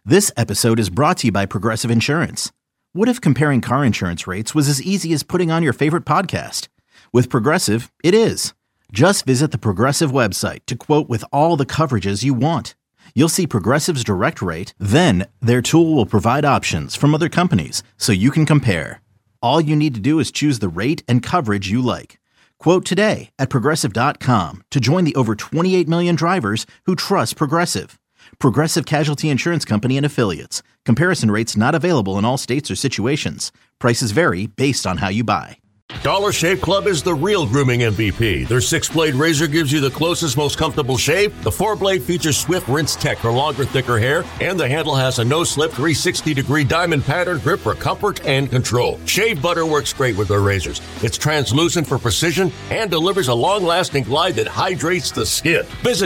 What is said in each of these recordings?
This episode is brought to you by Progressive Insurance. What if comparing car insurance rates was as easy as putting on your favorite podcast? With Progressive, it is. Just visit the Progressive website to quote with all the coverages you want. You'll see Progressive's direct rate, then their tool will provide options from other companies so you can compare. All you need to do is choose the rate and coverage you like. Quote today at Progressive.com to join the over 28 million drivers who trust Progressive. Progressive Casualty Insurance Company and Affiliates. Comparison rates not available in all states or situations. Prices vary based on how you buy. Dollar Shave Club is the real grooming MVP. Their 6-blade razor gives you the closest, most comfortable shave. The 4-blade features swift rinse tech for longer, thicker hair. And the handle has a no-slip 360-degree diamond pattern grip for comfort and control. Shave butter works great with their razors. It's translucent for precision and delivers a long-lasting glide that hydrates the skin. Visit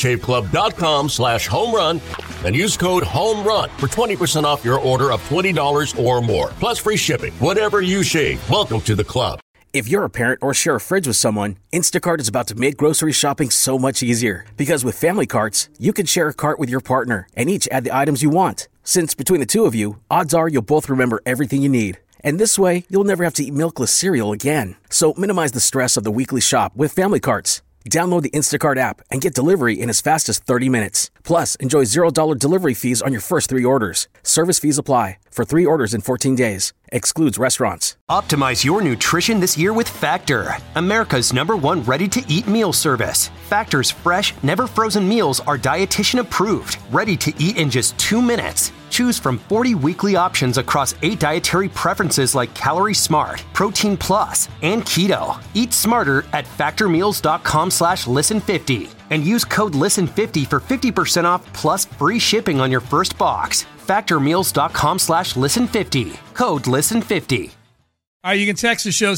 DollarShaveClub.com/homerun and use code HOMERUN for 20% off your order of $20 or more. Plus free shipping. Whatever you shave, welcome to the club. If you're a parent or share a fridge with someone, Instacart is about to make grocery shopping so much easier. Because with family carts, you can share a cart with your partner and each add the items you want. Since between the two of you, odds are you'll both remember everything you need. And this way, you'll never have to eat milkless cereal again. So minimize the stress of the weekly shop with family carts. Download the Instacart app and get delivery in as fast as 30 minutes. Plus, enjoy $0 delivery fees on your first 3 orders. Service fees apply. For 3 orders in 14 days. Excludes restaurants. Optimize your nutrition this year with Factor, America's #1 ready-to-eat meal service. Factor's fresh, never-frozen meals are dietitian approved, ready to eat in just 2 minutes. Choose from 40 weekly options across 8 dietary preferences like Calorie Smart, Protein Plus, and Keto. Eat smarter at factormeals.com/listen50 and use code LISTEN50 for 50% off plus free shipping on your first box. Factormeals.com/listen50. Code LISTEN50. All right, you can text the show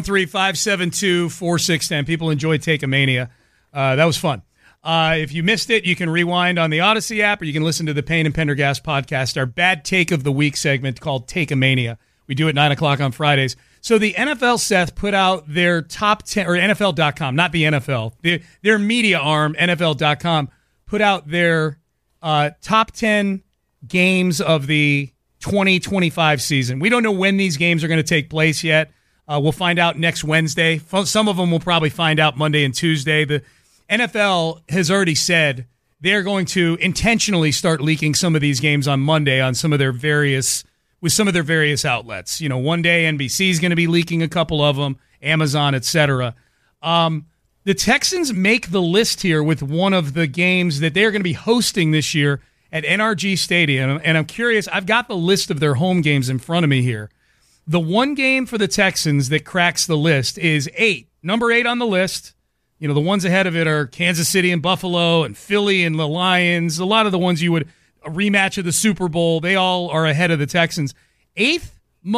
713-572-4610. People enjoy Take-A-Mania. That was fun. If you missed it, you can rewind on the Odyssey app, or you can listen to the Payne and Pendergast podcast, our Bad Take of the Week segment called Take-A-Mania. We do it 9 o'clock on Fridays. So the NFL, Seth, put out their top 10, or NFL.com, not the NFL. Their media arm, NFL.com, put out their top 10 games of the 2025 season. We don't know when these games are going to take place yet. We'll find out next Wednesday. Some of them we'll probably find out Monday and Tuesday. The NFL has already said they're going to intentionally start leaking some of these games on Monday on some of their various outlets. You know, one day NBC is going to be leaking a couple of them, Amazon, etc. The Texans make the list here with one of the games that they're going to be hosting this year at NRG Stadium, and I'm curious, I've got the list of their home games in front of me here. The one game for the Texans that cracks the list is 8. Number 8 on the list. You know, the ones ahead of it are Kansas City and Buffalo and Philly and the Lions. A lot of the ones you would, a rematch of the Super Bowl, they all are ahead of the Texans. Eighth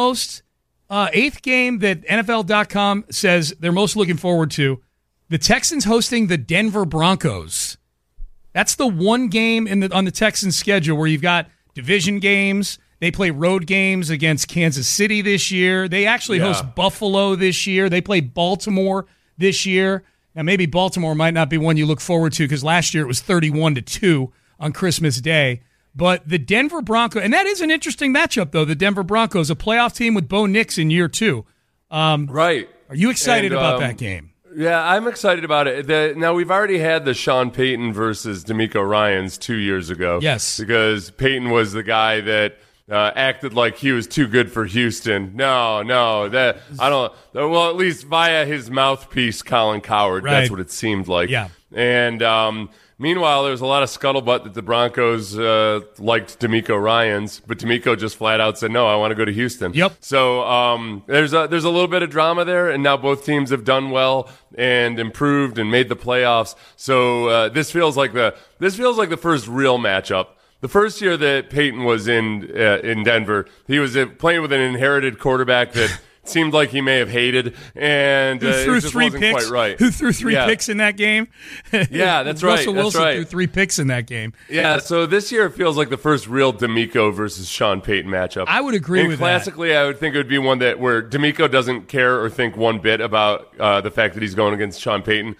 game that NFL.com says they're most looking forward to, the Texans hosting the Denver Broncos. That's the one game on the Texans schedule where you've got division games. They play road games against Kansas City this year. They actually host Buffalo this year. They play Baltimore this year. Now, maybe Baltimore might not be one you look forward to because last year it was 31-2 on Christmas Day. But the Denver Broncos, and that is an interesting matchup, though, the Denver Broncos, a playoff team with Bo Nix in year 2. Right. Are you excited about that game? Yeah, I'm excited about it. Now, we've already had the Sean Payton versus DeMeco Ryans 2 years ago. Yes. Because Payton was the guy that acted like he was too good for Houston. No, that I don't. Well, at least via his mouthpiece, Colin Cowherd. Right. That's what it seemed like. Yeah. And meanwhile, there was a lot of scuttlebutt that the Broncos liked DeMeco Ryans, but DeMeco just flat out said, "No, I want to go to Houston." Yep. So there's a little bit of drama there, and now both teams have done well and improved and made the playoffs. So this feels like the first real matchup. The first year that Peyton was in Denver, he was playing with an inherited quarterback that seemed like he may have hated, and who threw it just 3 wasn't picks? quite right. Who threw 3 picks in that game? Yeah, that's right. Russell Wilson that's right. threw 3 picks in that game. Yeah, so this year it feels like the first real DeMeco versus Sean Payton matchup. I would agree with that. Classically, I would think it would be one where DeMeco doesn't care or think one bit about the fact that he's going against Sean Payton.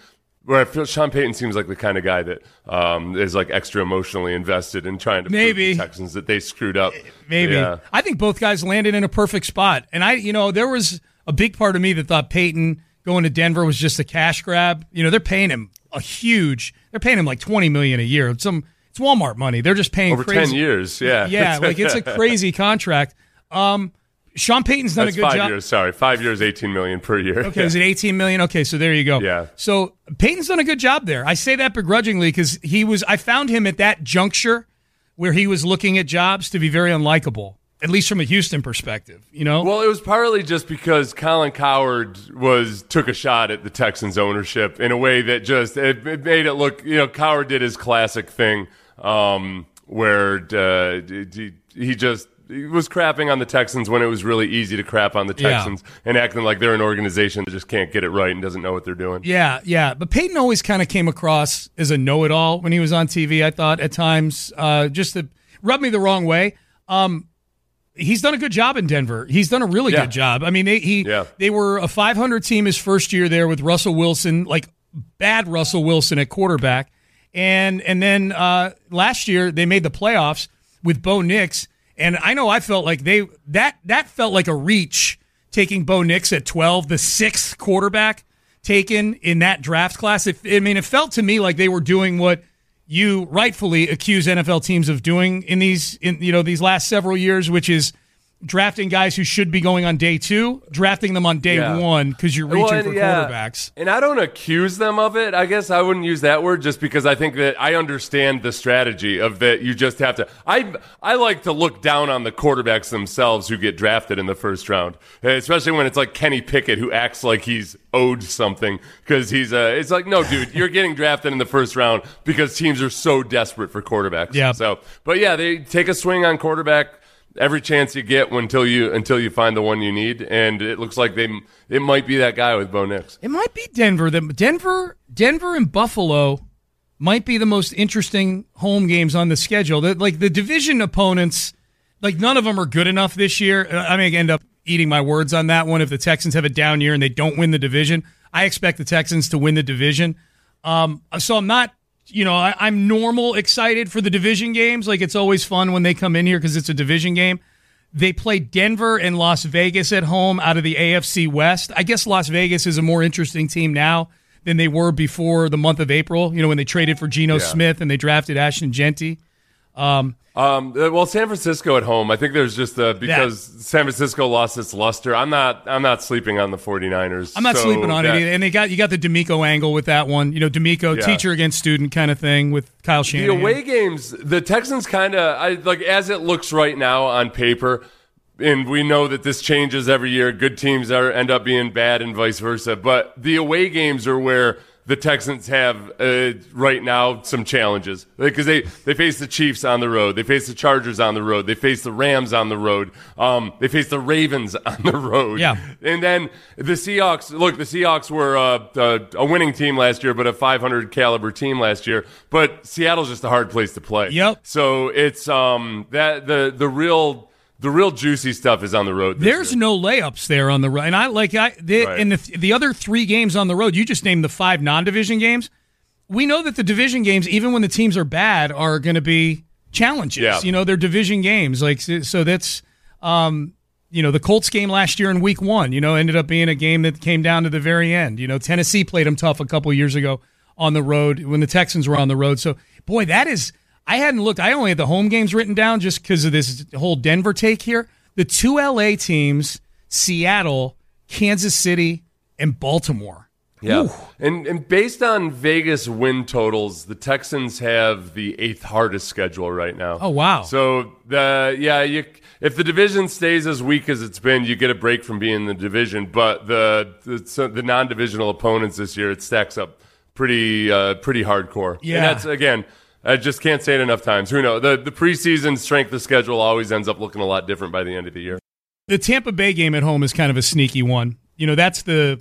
where I feel Sean Payton seems like the kind of guy that is like extra emotionally invested in trying to prove the Texans that they screwed up. Maybe. Yeah. I think both guys landed in a perfect spot. And there was a big part of me that thought Payton going to Denver was just a cash grab. They're paying him they're paying him like $20 million a year. It's Walmart money. They're just paying over crazy. 10 years. Yeah. Yeah. Like it's a crazy contract. Sean Payton's done a good job. 5 years, sorry. 5 years, $18 million per year. Okay, is it $18 million? Okay, so there you go. Yeah. So Payton's done a good job there. I say that begrudgingly because I found him at that juncture where he was looking at jobs to be very unlikable, at least from a Houston perspective, Well, it was partly just because Colin Cowherd took a shot at the Texans ownership in a way that just it made it look, Cowherd did his classic thing where he was crapping on the Texans when it was really easy to crap on the Texans and acting like they're an organization that just can't get it right and doesn't know what they're doing. Yeah. But Payton always kind of came across as a know-it-all when he was on TV, I thought, at times, just to rub me the wrong way. He's done a good job in Denver. He's done a really good job. I mean, they were a 500 team his first year there with Russell Wilson, like bad Russell Wilson at quarterback. And then last year they made the playoffs with Bo Nix. And I know I felt like that felt like a reach, taking Bo Nix at 12, the sixth quarterback taken in that draft class. It felt to me like they were doing what you rightfully accuse NFL teams of doing in these last several years, which is drafting guys who should be going on day 2, drafting them on day 1 because you're reaching for quarterbacks. And I don't accuse them of it. I guess I wouldn't use that word just because I think that I understand the strategy of that you just have to. I like to look down on the quarterbacks themselves who get drafted in the first round, especially when it's like Kenny Pickett who acts like he's owed something because it's like, no, dude, you're getting drafted in the first round because teams are so desperate for quarterbacks. Yeah. So, but yeah, they take a swing on quarterback every chance you get until you find the one you need, and it looks like it might be that guy with Bo Nix. It might be Denver. Denver and Buffalo might be the most interesting home games on the schedule. The division opponents, like none of them are good enough this year. I may end up eating my words on that one. If the Texans have a down year and they don't win the division, I expect the Texans to win the division. So I'm not. I'm normal excited for the division games. Like, it's always fun when they come in here because it's a division game. They play Denver and Las Vegas at home out of the AFC West. I guess Las Vegas is a more interesting team now than they were before the month of April, when they traded for Geno Smith and they drafted Ashton Genty. Well, San Francisco at home, I think there's just because San Francisco lost its luster. I'm not sleeping on the 49ers. I'm not sleeping on it either. And you got the D'Amico angle with that one. D'Amico, teacher against student kind of thing with Kyle Shanahan. The away games, the Texans kind of, as it looks right now on paper, and we know that this changes every year. Good teams end up being bad and vice versa. But the away games are where the Texans have right now some challenges because they face the Chiefs on the road, they face the Chargers on the road, they face the Rams on the road, they face the Ravens on the road, and then the Seahawks. Look, the Seahawks were a winning team last year, but a 500 caliber team last year. But Seattle's just a hard place to play. Yep. So it's that the real juicy stuff is on the road. There's no layups there on the road. And in the other 3 games on the road, you just named the 5 non-division games. We know that the division games, even when the teams are bad, are going to be challenges. Yeah. They're division games. So that's, the Colts game last year in week 1, ended up being a game that came down to the very end. Tennessee played them tough a couple years ago on the road when the Texans were on the road. So, boy, that is... I hadn't looked. I only had the home games written down just because of this whole Denver take here. The 2 LA teams, Seattle, Kansas City, and Baltimore. Yeah. Ooh. And based on Vegas win totals, the Texans have the 8th hardest schedule right now. Oh, wow. So, if the division stays as weak as it's been, you get a break from being in the division. But the non-divisional opponents this year, it stacks up pretty hardcore. Yeah. And that's, again... I just can't say it enough times. Who knows? The preseason strength of schedule always ends up looking a lot different by the end of the year. The Tampa Bay game at home is kind of a sneaky one. That's the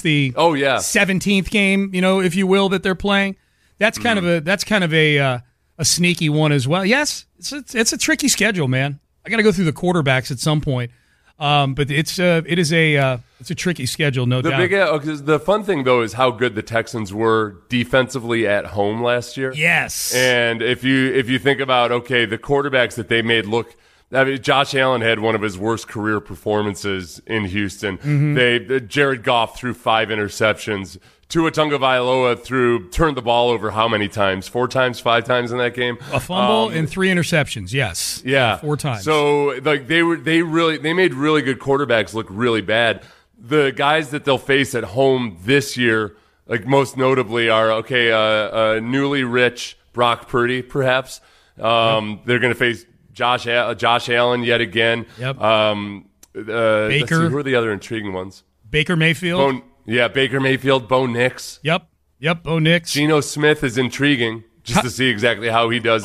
17th game, if you will, that they're playing. That's kind of a sneaky one as well. Yes, it's a tricky schedule, man. I got to go through the quarterbacks at some point. But it is a tricky schedule, no doubt. The fun thing though is how good the Texans were defensively at home last year. Yes, and if you think about the quarterbacks that they made look. I mean, Josh Allen had one of his worst career performances in Houston. Mm-hmm. Jared Goff threw 5 interceptions. Tua Tagovailoa turned the ball over how many times? 4 times, 5 times in that game? A fumble and 3 interceptions, yes. Yeah. 4 times. So like they made really good quarterbacks look really bad. The guys that they'll face at home this year, like most notably are newly rich Brock Purdy, perhaps. They're going to face Josh Allen yet again. Yep. Baker. Who are the other intriguing ones? Baker Mayfield. Baker Mayfield. Bo Nix. Yep. Bo Nix. Geno Smith is intriguing just to see exactly how he does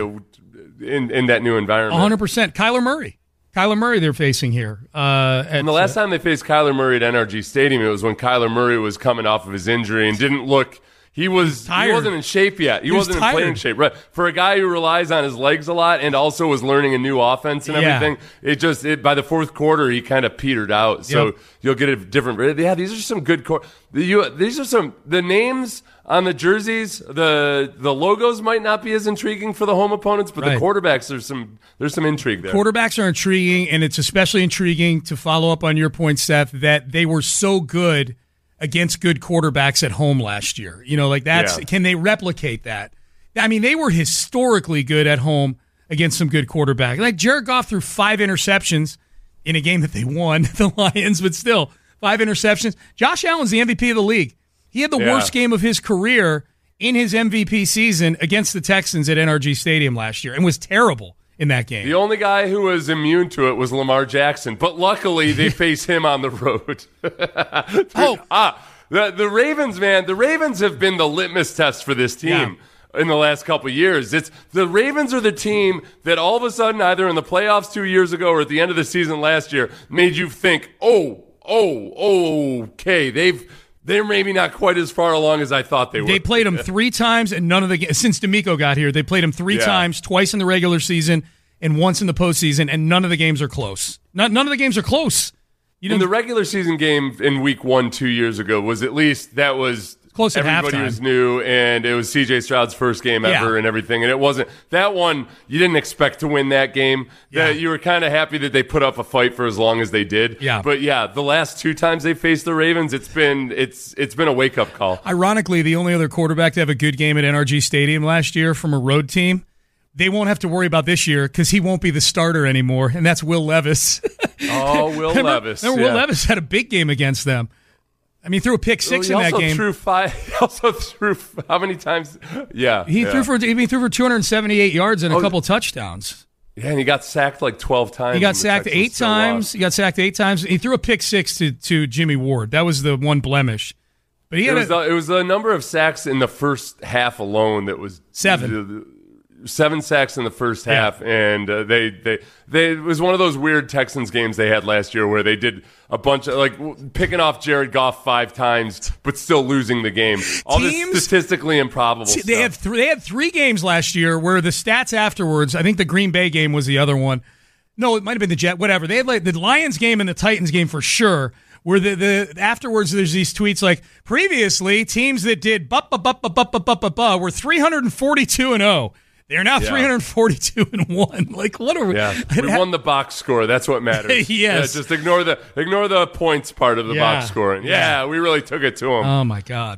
in that new environment. 100%. Kyler Murray they're facing here. And the last time they faced Kyler Murray at NRG Stadium, it was when Kyler Murray was coming off of his injury and didn't look... He wasn't in shape yet. He wasn't in playing shape. Right. For a guy who relies on his legs a lot and also was learning a new offense and everything, by the fourth quarter he kind of petered out. So you'll get a different. Yeah, these are some good. These are some the names on the jerseys. The logos might not be as intriguing for the home opponents, but the quarterbacks there's some intrigue there. Quarterbacks are intriguing, and it's especially intriguing to follow up on your point, Seth, that they were so good against good quarterbacks at home last year. Can they replicate that? I mean, they were historically good at home against some good quarterbacks. Like Jared Goff threw 5 interceptions in a game that they won, the Lions, but still, 5 interceptions. Josh Allen's the MVP of the league. He had the worst game of his career in his MVP season against the Texans at NRG Stadium last year and was terrible in that game. The only guy who was immune to it was Lamar Jackson, but luckily they face him on the road. The Ravens, man, the Ravens have been the litmus test for this team in the last couple of years. The Ravens are the team that all of a sudden, either in the playoffs 2 years ago or at the end of the season last year, made you think, okay, they're maybe not quite as far along as I thought they were. They played them 3 times, and none of the since D'Amico got here, they played them 3 times, twice in the regular season and once in the postseason, and none of the games are close. None of the games are close. In the regular season game in week 1 2 years ago was at least that was close at everybody halftime. Was new, and it was C.J. Stroud's first game ever and everything, and it wasn't that one. You didn't expect to win that game. You were kind of happy that they put up a fight for as long as they did. But the last 2 times they faced the Ravens, it's been a wake up call. Ironically, the only other quarterback to have a good game at NRG Stadium last year from a road team, they won't have to worry about this year because he won't be the starter anymore, and that's Will Levis. Will Levis. Will Levis had a big game against them. I mean, he threw a pick 6 in that game. He also threw how many times? He threw for 278 yards and a couple touchdowns. Yeah, and he got sacked like 12 times. He got sacked 8 times. He threw a pick 6 to Jimmy Ward. That was the one blemish. But it was the number of sacks in the first half alone that was 7. 7 sacks in the first half, and it was one of those weird Texans games they had last year where they did a bunch of picking off Jared Goff 5 times, but still losing the game. All this statistically improbable stuff. They had 3 games last year where the stats afterwards. I think the Green Bay game was the other one. No, it might have been the Jet. Whatever. They had the Lions game and the Titans game for sure. Where the afterwards there's these tweets like previously teams that did were 342-0. They're now 342-1. Like, what are we? Yeah, we won the box score. That's what matters. Yes. Just ignore the points part of the box scoring. Yeah, we really took it to them. Oh my God.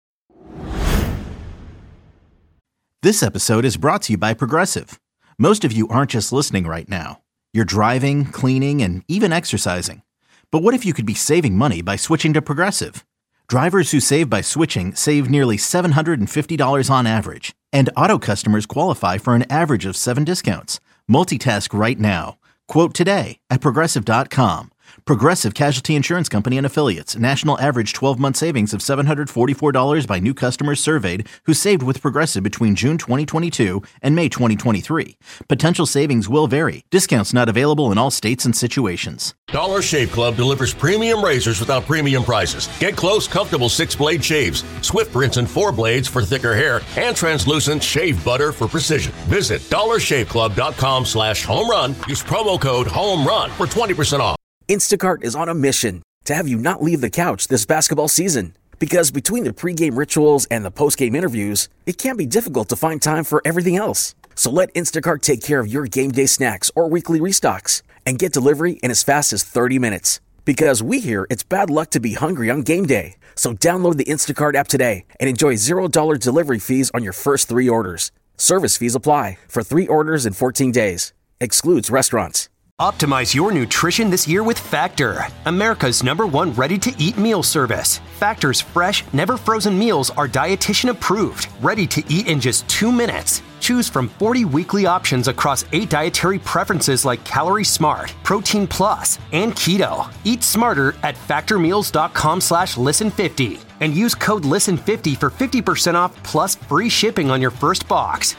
This episode is brought to you by Progressive. Most of you aren't just listening right now. You're driving, cleaning, and even exercising. But what if you could be saving money by switching to Progressive? Drivers who save by switching save nearly $750 on average. And auto customers qualify for an average of 7 discounts. Multitask right now. Quote today at Progressive.com. Progressive Casualty Insurance Company and Affiliates. National average 12-month savings of $744 by new customers surveyed who saved with Progressive between June 2022 and May 2023. Potential savings will vary. Discounts not available in all states and situations. Dollar Shave Club delivers premium razors without premium prices. Get close, comfortable 6-blade shaves, swift rinse and 4 blades for thicker hair, and translucent shave butter for precision. Visit dollarshaveclub.com/home run. Use promo code HOME RUN for 20% off. Instacart is on a mission to have you not leave the couch this basketball season. Because between the pregame rituals and the postgame interviews, it can be difficult to find time for everything else. So let Instacart take care of your game day snacks or weekly restocks and get delivery in as fast as 30 minutes. Because we hear it's bad luck to be hungry on game day. So download the Instacart app today and enjoy $0 delivery fees on your first 3 orders. Service fees apply for 3 orders in 14 days. Excludes restaurants. Optimize your nutrition this year with Factor, America's #1 ready-to-eat meal service. Factor's fresh, never frozen meals are dietitian approved, ready to eat in just 2 minutes. Choose from 40 weekly options across 8 dietary preferences like Calorie Smart, Protein Plus, and Keto. Eat smarter at factormeals.com/listen50 and use code LISTEN50 for 50% off plus free shipping on your first box.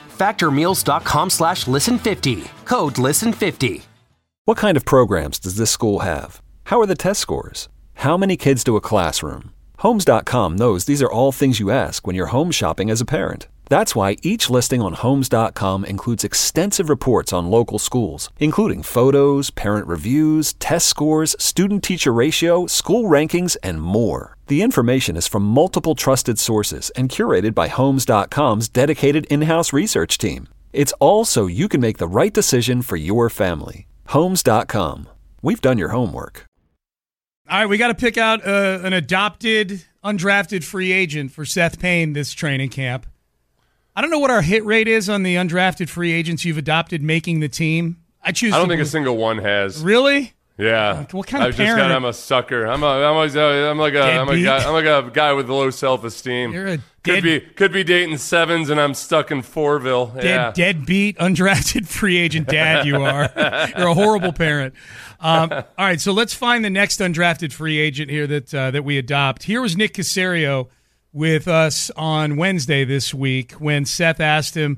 Factormeals.com/listen50. Code LISTEN50. What kind of programs does this school have? How are the test scores? How many kids do a classroom? Homes.com knows these are all things you ask when you're home shopping as a parent. That's why each listing on Homes.com includes extensive reports on local schools, including photos, parent reviews, test scores, student-teacher ratio, school rankings, and more. The information is from multiple trusted sources and curated by Homes.com's dedicated in-house research team. It's all so you can make the right decision for your family. Homes.com. We've done your homework. All right, we got to pick out an adopted, undrafted free agent for Seth Payne this training camp. I don't know what our hit rate is on the undrafted free agents you've adopted making the team. I don't think a single one has. Really? Yeah. What kind of parent? I'm a sucker. I'm like a guy with low self-esteem. You're a could be dating sevens, and I'm stuck in Fourville. Deadbeat, undrafted free agent dad. You are. You're a horrible parent. All right, so let's find the next undrafted free agent here that we adopt. Here was Nick Caserio with us on Wednesday this week when Seth asked him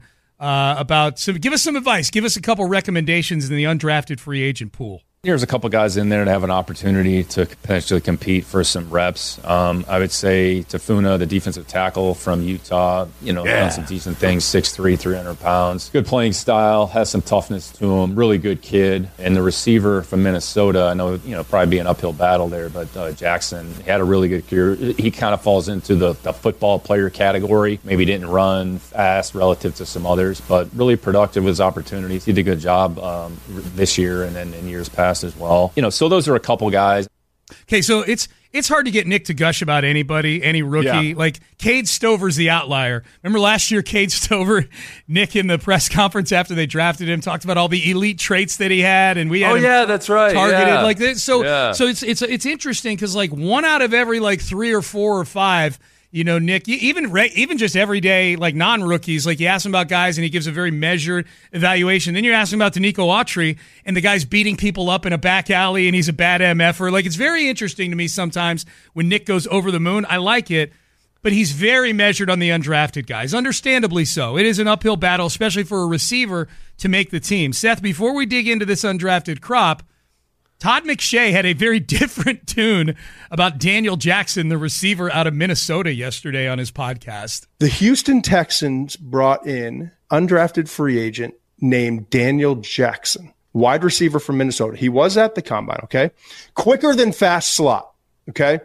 about give us some advice. Give us a couple recommendations in the undrafted free agent pool. There's a couple guys in there that have an opportunity to potentially compete for some reps. I would say Tafuna, the defensive tackle from Utah, done some decent things, 6'3", 300 pounds. Good playing style, has some toughness to him, really good kid. And the receiver from Minnesota, I know, probably be an uphill battle there, but Jackson had a really good career. He kind of falls into the football player category. Maybe didn't run fast relative to some others, but really productive with his opportunities. He did a good job this year and then in years past as well. So those are a couple guys. Okay, so it's hard to get Nick to gush about anybody, any rookie. Yeah. Like Cade Stover's the outlier. Remember last year, Cade Stover, Nick in the press conference after they drafted him talked about all the elite traits that he had, and we had that's right, targeted like this. So it's interesting because like 1 out of every like 3 or 4 or 5. Nick, even just everyday, like non-rookies, like you ask him about guys and he gives a very measured evaluation. Then you're asking about Danico Autry and the guy's beating people up in a back alley and he's a bad MFer. Like, it's very interesting to me sometimes when Nick goes over the moon. I like it, but he's very measured on the undrafted guys, understandably so. It is an uphill battle, especially for a receiver to make the team. Seth, before we dig into this undrafted crop, Todd McShay had a very different tune about Daniel Jackson, the receiver out of Minnesota, yesterday on his podcast. The Houston Texans brought in undrafted free agent named Daniel Jackson, wide receiver from Minnesota. He was at the combine, okay? Quicker than fast slot, okay?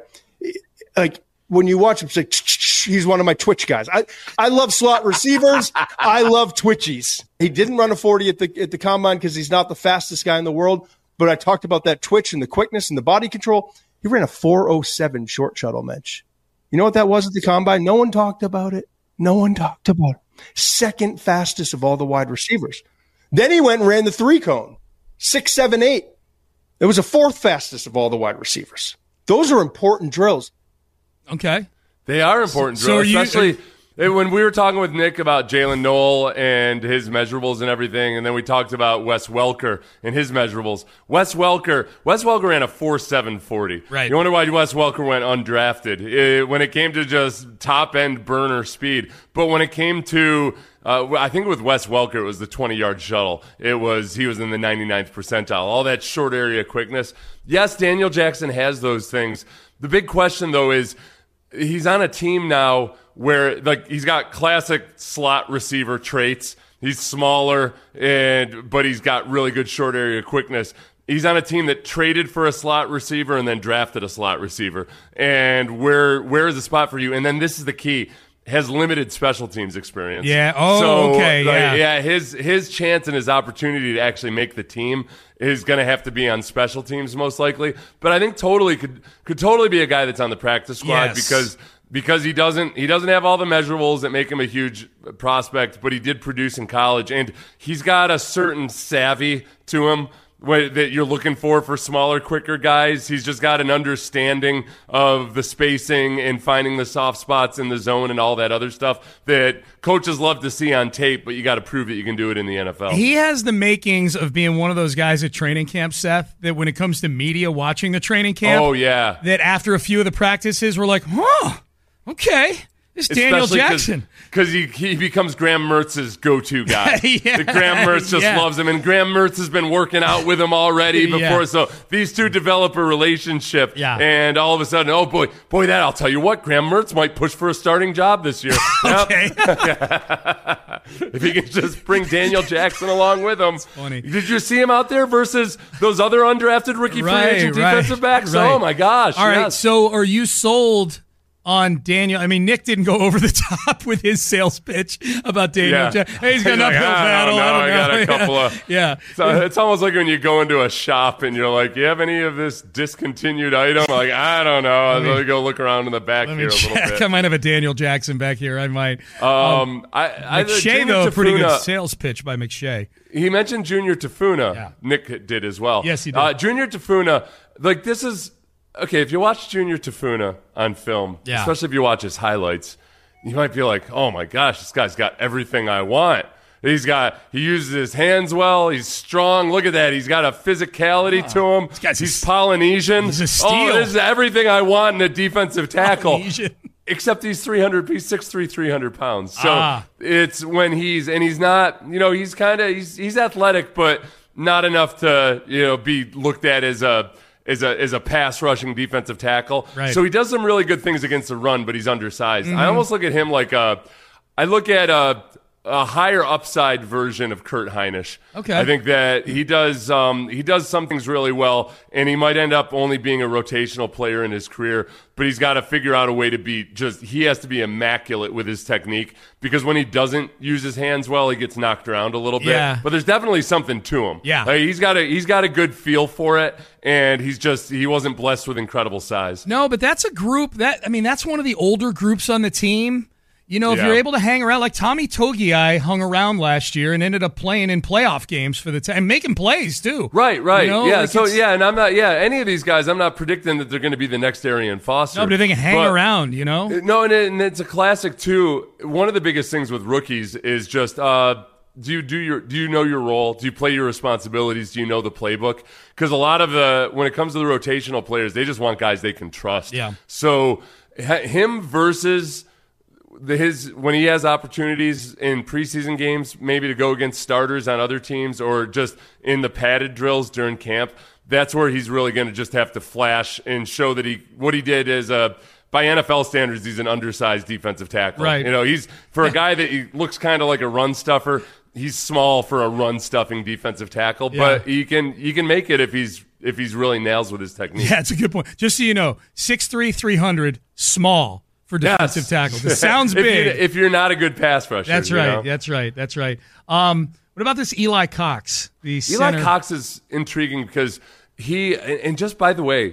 Like when you watch him, it's like, he's one of my twitch guys. I love slot receivers. I love twitchies. He didn't run a 40 at the combine because he's not the fastest guy in the world. But I talked about that twitch and the quickness and the body control. He ran a 4.07 short shuttle, Mitch. You know what that was at the combine? No one talked about it. Second fastest of all the wide receivers. Then he went and ran the 3-cone, 6.78. It was the 4th fastest of all the wide receivers. Those are important drills. Okay. They are important drills, especially when we were talking with Nick about Jalen Noel and his measurables and everything, and then we talked about Wes Welker and his measurables. Wes Welker ran a 4.7 40. Right. You wonder why Wes Welker went undrafted when it came to just top-end burner speed. But when it came to I think with Wes Welker, it was the 20-yard shuttle. He was in the 99th percentile. All that short area quickness. Yes, Daniel Jackson has those things. The big question, though, is he's on a team now where he's got classic slot receiver traits. He's smaller, but he's got really good short area quickness. He's on a team that traded for a slot receiver and then drafted a slot receiver. And where is the spot for you? And then this is the key. Has limited special teams experience. Yeah. Oh, okay. Yeah. His chance and his opportunity to actually make the team is going to have to be on special teams most likely. But I think could totally be a guy that's on the practice squad because he doesn't have all the measurables that make him a huge prospect, but he did produce in college, and he's got a certain savvy to him that you're looking for smaller, quicker guys. He's just got an understanding of the spacing and finding the soft spots in the zone and all that other stuff that coaches love to see on tape, but you got to prove that you can do it in the NFL. He has the makings of being one of those guys at training camp, Seth, that when it comes to media watching the training camp, that after a few of the practices, we're like, okay. It's Daniel Jackson. Because he becomes Graham Mertz's go-to guy. Graham Mertz just loves him, and Graham Mertz has been working out with him already before. So these two develop a relationship, and all of a sudden, oh boy, that I'll tell you what, Graham Mertz might push for a starting job this year. Okay. If he can just bring Daniel Jackson along with him. Funny. Did you see him out there versus those other undrafted rookie free agent defensive backs? Right. Oh my gosh. All right, so are you sold on Daniel? I mean, Nick didn't go over the top with his sales pitch about Daniel Jackson. Hey, he's got an uphill battle. I got a couple of... So it's almost like when you go into a shop and you're like, you have any of this discontinued item? Like, I don't know. Let me go look around in the back here a little bit. I might have a Daniel Jackson back here. I might. McShay, though, pretty good sales pitch by McShay. He mentioned Junior Tafuna. Yeah. Nick did as well. Yes, he did. Junior Tafuna, like this is... Okay, if you watch Junior Tafuna on film, especially if you watch his highlights, you might be like, oh my gosh, this guy's got everything I want. He uses his hands well. He's strong. Look at that. He's got a physicality to him. He's Polynesian. He's a steal. Oh, this is everything I want in a defensive tackle. Polynesian. Except he's 6'3", 300 pounds. So it's when he's not, he's athletic, but not enough to, be looked at as a pass rushing defensive tackle. Right. So he does some really good things against the run, but he's undersized. I almost look at him like I look at a higher upside version of Kurt Hinish. Okay. I think that he does some things really well, and he might end up only being a rotational player in his career, but he's got to figure out a way to he has to be immaculate with his technique, because when he doesn't use his hands well, he gets knocked around a little bit. Yeah. But there's definitely something to him. Yeah. He's got a good feel for it, and he wasn't blessed with incredible size. No, but that's a group that's one of the older groups on the team. If you're able to hang around, like Tommy Togiai hung around last year and ended up playing in playoff games for the team, making plays too. Right. And I'm not, any of these guys, I'm not predicting that they're going to be the next Arian Foster. No, but they can hang around, No, and it's a classic too. One of the biggest things with rookies is just, do you know your role? Do you play your responsibilities? Do you know the playbook? Because a lot of when it comes to the rotational players, they just want guys they can trust. Yeah. So him versus when he has opportunities in preseason games, maybe to go against starters on other teams or just in the padded drills during camp, that's where he's really going to just have to flash and show that what he did is by NFL standards, he's an undersized defensive tackle. Right. He's for a guy that he looks kind of like a run stuffer. He's small for a run stuffing defensive tackle, but he can make it if he's really nails with his technique. Yeah, it's a good point. Just so you know, 6'3", 300, small. For defensive tackle. This sounds big. If you're not a good pass rusher. That's right. That's right. What about this Eli Cox? Eli Cox is intriguing because and just by the way,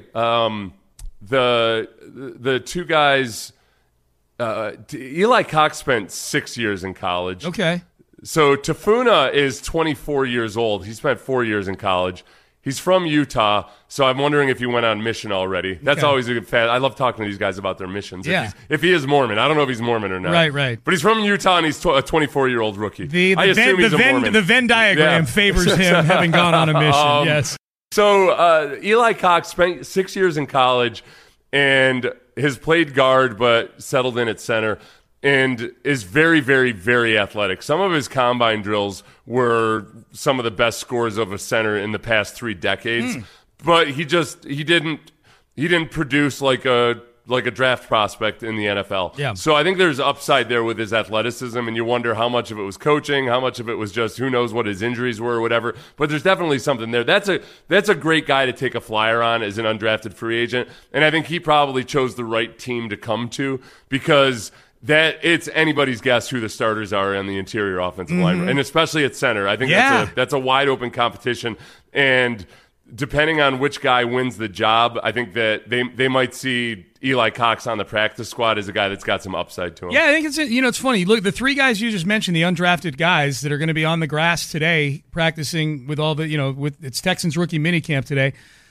the two guys, Eli Cox spent 6 years in college. Okay. So Tafuna is 24 years old. He spent 4 years in college. He's from Utah, so I'm wondering if he went on mission already. That's always a good fact. I love talking to these guys about their missions. Yeah. If he is Mormon. I don't know if he's Mormon or not. Right. But he's from Utah, and he's a 24-year-old rookie. I assume he's a Mormon. The Venn diagram favors him having gone on a mission, yes. So Eli Cox spent 6 years in college and has played guard but settled in at center and is very, very, very athletic. Some of his combine drills were some of the best scores of a center in the past 3 decades. But he didn't produce like a draft prospect in the NFL. Yeah. So I think there's upside there with his athleticism, and you wonder how much of it was coaching, how much of it was just who knows what his injuries were or whatever. But there's definitely something there. That's a great guy to take a flyer on as an undrafted free agent, and I think he probably chose the right team to come to because that it's anybody's guess who the starters are on the interior offensive line, and especially at center. I think that's a wide open competition, and depending on which guy wins the job, I think that they might see Eli Cox on the practice squad as a guy that's got some upside to him. Yeah, I think it's funny. Look, the three guys you just mentioned, the undrafted guys that are going to be on the grass today practicing with all the, with it's Texans rookie minicamp today.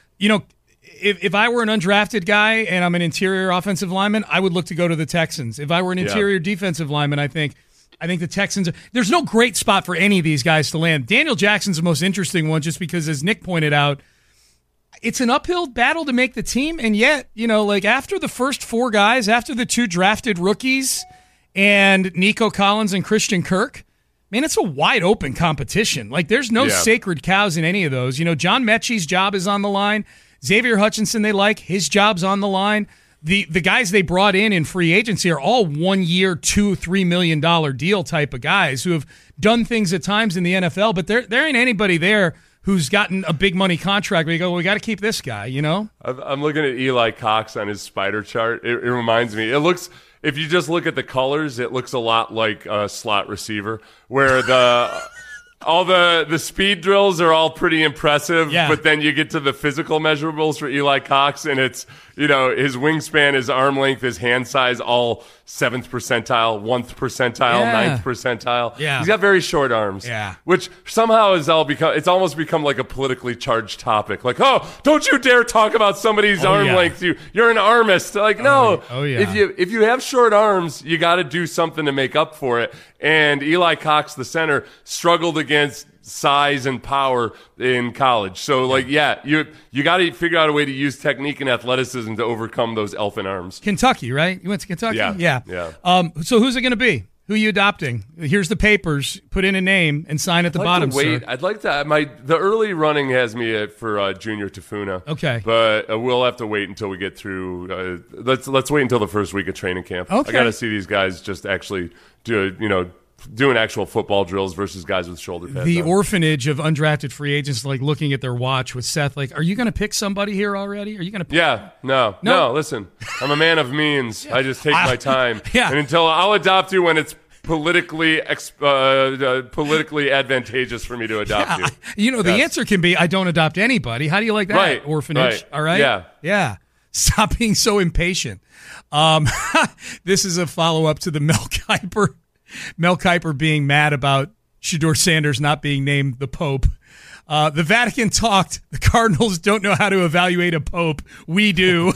If I were an undrafted guy and I'm an interior offensive lineman, I would look to go to the Texans. If I were an interior defensive lineman, I think the Texans, there's no great spot for any of these guys to land. Daniel Jackson's the most interesting one just because, as Nick pointed out, it's an uphill battle to make the team. And yet, after the first four guys, after the two drafted rookies and Nico Collins and Christian Kirk, man, it's a wide open competition. There's no sacred cows in any of those. John Mechie's job is on the line. Xavier Hutchinson, his job's on the line. The guys they brought in free agency are all 1 year, $2-3 million deal type of guys who have done things at times in the NFL, but there ain't anybody there who's gotten a big money contract where you go, well, we got to keep this guy, I'm looking at Eli Cox on his spider chart. It reminds me, if you just look at the colors, it looks a lot like a slot receiver where all the speed drills are all pretty impressive, but then you get to the physical measurables for Eli Cox, and it's, his wingspan, his arm length, his hand size, all 7th percentile, 1th percentile, 9th percentile. Yeah. He's got very short arms, which somehow it's almost become like a politically charged topic. Like, oh, don't you dare talk about somebody's arm length. You're an armist. Like, no. If you have short arms, you got to do something to make up for it. And Eli Cox, the center, struggled against size and power in college. So, you got to figure out a way to use technique and athleticism to overcome those elfin arms. Kentucky, right? You went to Kentucky? Yeah. So who's it going to be? Who are you adopting? Here's the papers. Put in a name and sign at the bottom, sir. I'd like to. The early running has me for Junior Tafuna. Okay, but we'll have to wait until we get through. Let's wait until the first week of training camp. Okay. I got to see these guys just actually doing actual football drills versus guys with shoulder pads. The orphanage of undrafted free agents, looking at their watch with Seth. Are you going to pick somebody here already? Are you going to? Pick No. Listen, I'm a man of means. I just take my time. And until I'll adopt you when it's politically advantageous for me to adopt you. The answer can be I don't adopt anybody. How do you like that, right, orphanage? Right. All right. Yeah. Stop being so impatient. This is a follow up to the Mel Kiper being mad about Shedeur Sanders not being named the Pope. The Vatican talked. The Cardinals don't know how to evaluate a pope. We do.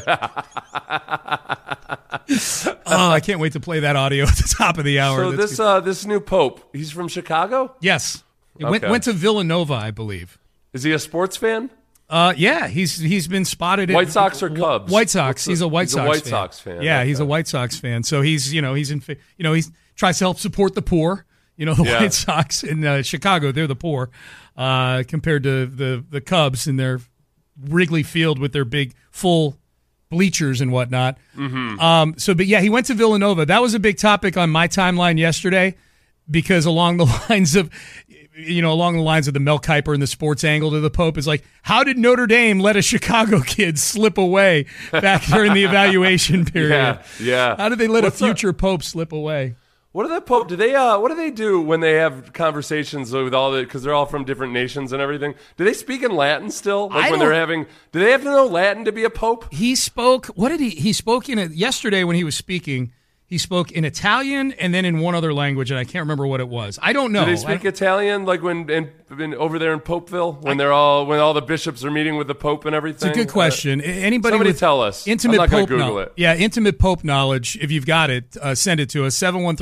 I can't wait to play that audio at the top of the hour. So this new pope, he's from Chicago? Yes. Okay. Went to Villanova, I believe. Is he a sports fan? He's been spotted at White Sox or Cubs? White Sox. He's a White Sox fan. Yeah, he's a White Sox fan. So he tries to help support the poor. White Sox in Chicago, they're the poor compared to the Cubs in their Wrigley Field with their big full bleachers and whatnot. Mm-hmm. He went to Villanova. That was a big topic on my timeline yesterday because along the lines of the Mel Kiper and the sports angle to the Pope is how did Notre Dame let a Chicago kid slip away back during the evaluation period? Yeah. How did they let a future Pope slip away? What do the Pope? What do they do when they have conversations with because they're all from different nations and everything? Do they speak in Latin still? Do they have to know Latin to be a Pope? He spoke. What did he spoke in it yesterday when he was speaking? He spoke in Italian and then in one other language, and I can't remember what it was. I don't know. Do they speak Italian when over there in Popeville when all the bishops are meeting with the Pope and everything? It's a good question. Somebody tell us. Intimate I'm not Pope Google it. Yeah, intimate Pope knowledge. If you've got it, send it to us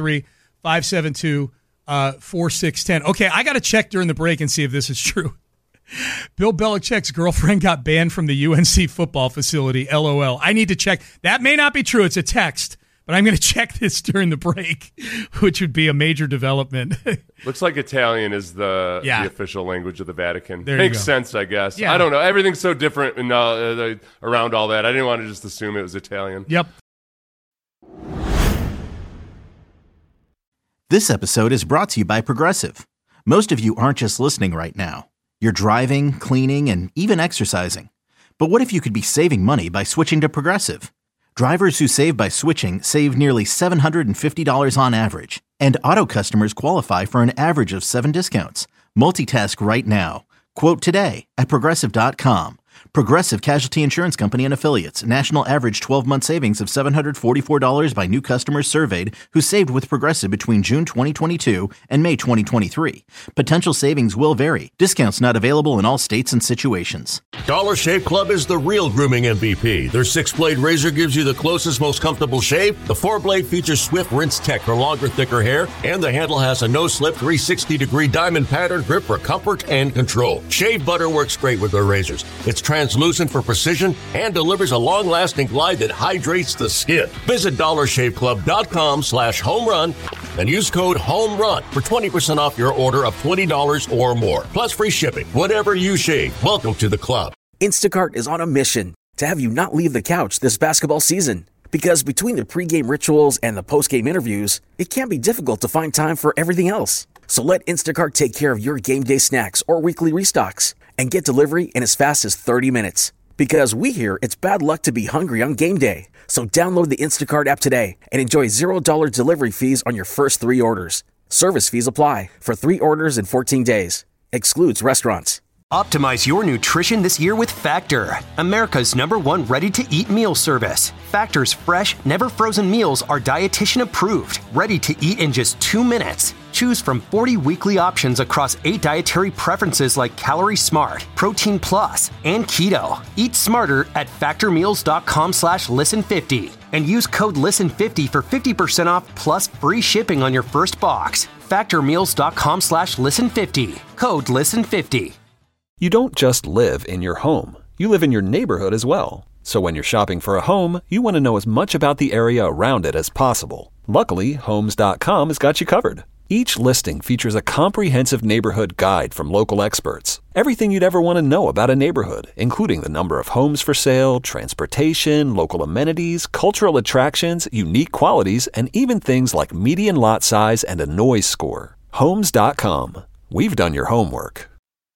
713-572-4610. Okay, I got to check during the break and see if this is true. Bill Belichick's girlfriend got banned from the UNC football facility. LOL. I need to check. That may not be true. It's a text. but I'm going to check this during the break, which would be a major development. Looks like Italian is the official language of the Vatican. Makes sense, I guess. Yeah. I don't know. Everything's so different around all that. I didn't want to just assume it was Italian. Yep. This episode is brought to you by Progressive. Most of you aren't just listening right now. You're driving, cleaning, and even exercising. But what if you could be saving money by switching to Progressive? Drivers who save by switching save nearly $750 on average. And auto customers qualify for an average of 7 discounts. Multitask right now. Quote today at Progressive.com. Progressive Casualty Insurance Company and Affiliates. National average 12-month savings of $744 by new customers surveyed who saved with Progressive between June 2022 and May 2023. Potential savings will vary. Discounts not available in all states and situations. Dollar Shave Club is the real grooming MVP. Their 6-blade razor gives you the closest, most comfortable shave. The 4-blade features swift rinse tech for longer, thicker hair. And the handle has a no-slip 360-degree diamond pattern grip for comfort and control. Shave butter works great with their razors. It's translucent for precision and delivers a long-lasting glide that hydrates the skin. Visit DollarShaveClub.com/homerun and use code HOMERUN for 20% off your order of $20 or more. Plus free shipping. Whatever you shave, welcome to the club. Instacart is on a mission to have you not leave the couch this basketball season. Because between the pregame rituals and the postgame interviews, it can be difficult to find time for everything else. So let Instacart take care of your game day snacks or weekly restocks and get delivery in as fast as 30 minutes. Because we hear it's bad luck to be hungry on game day. So download the Instacart app today and enjoy $0 delivery fees on your first 3 orders. Service fees apply for 3 orders in 14 days. Excludes restaurants. Optimize your nutrition this year with Factor, America's #1 ready-to-eat meal service. Factor's fresh, never-frozen meals are dietitian approved, ready to eat in just 2 minutes. Choose from 40 weekly options across 8 dietary preferences like Calorie Smart, Protein Plus, and Keto. Eat smarter at factormeals.com/listen50 and use code LISTEN50 for 50% off plus free shipping on your first box. Factormeals.com/listen50. Code LISTEN50. You don't just live in your home. You live in your neighborhood as well. So when you're shopping for a home, you want to know as much about the area around it as possible. Luckily, Homes.com has got you covered. Each listing features a comprehensive neighborhood guide from local experts. Everything you'd ever want to know about a neighborhood, including the number of homes for sale, transportation, local amenities, cultural attractions, unique qualities, and even things like median lot size and a noise score. Homes.com. We've done your homework.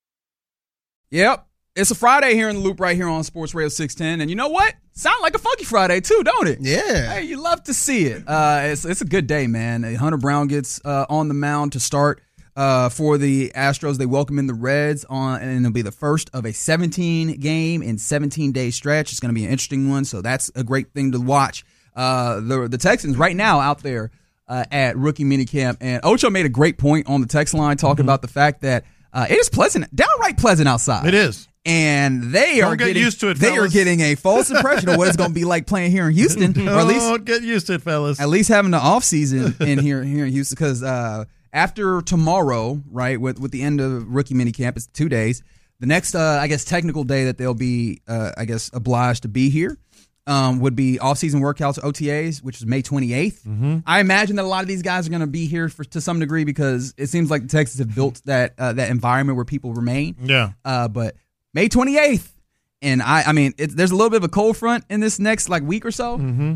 Yep. It's a Friday here in the Loop right here on Sports Radio 610. And you know what? Sound like a funky Friday too, don't it? Yeah. Hey, you love to see it. It's a good day, man. Hunter Brown gets on the mound to start for the Astros. They welcome in the Reds and it'll be the first of a 17-game and 17-day stretch. It's going to be an interesting one, so that's a great thing to watch. The Texans right now out there at rookie minicamp, and Ocho made a great point on the text line talking about the fact that it is pleasant, downright pleasant outside. It is. And they are getting used to it, they fellas. are getting a false impression of what it's going to be like playing here in Houston. Or at least Don't get used to it, fellas. At least having the off season in here in Houston, because after tomorrow, right, with the end of rookie minicamp, it's 2 days. The next, I guess, technical day that they'll be, obliged to be here would be off-season workouts, OTAs, which is May 28th. Mm-hmm. I imagine that a lot of these guys are going to be here to some degree because it seems like the Texans have built that environment where people remain. Yeah. But May 28th, and I mean, there's a little bit of a cold front in this next week or so. Mm-hmm.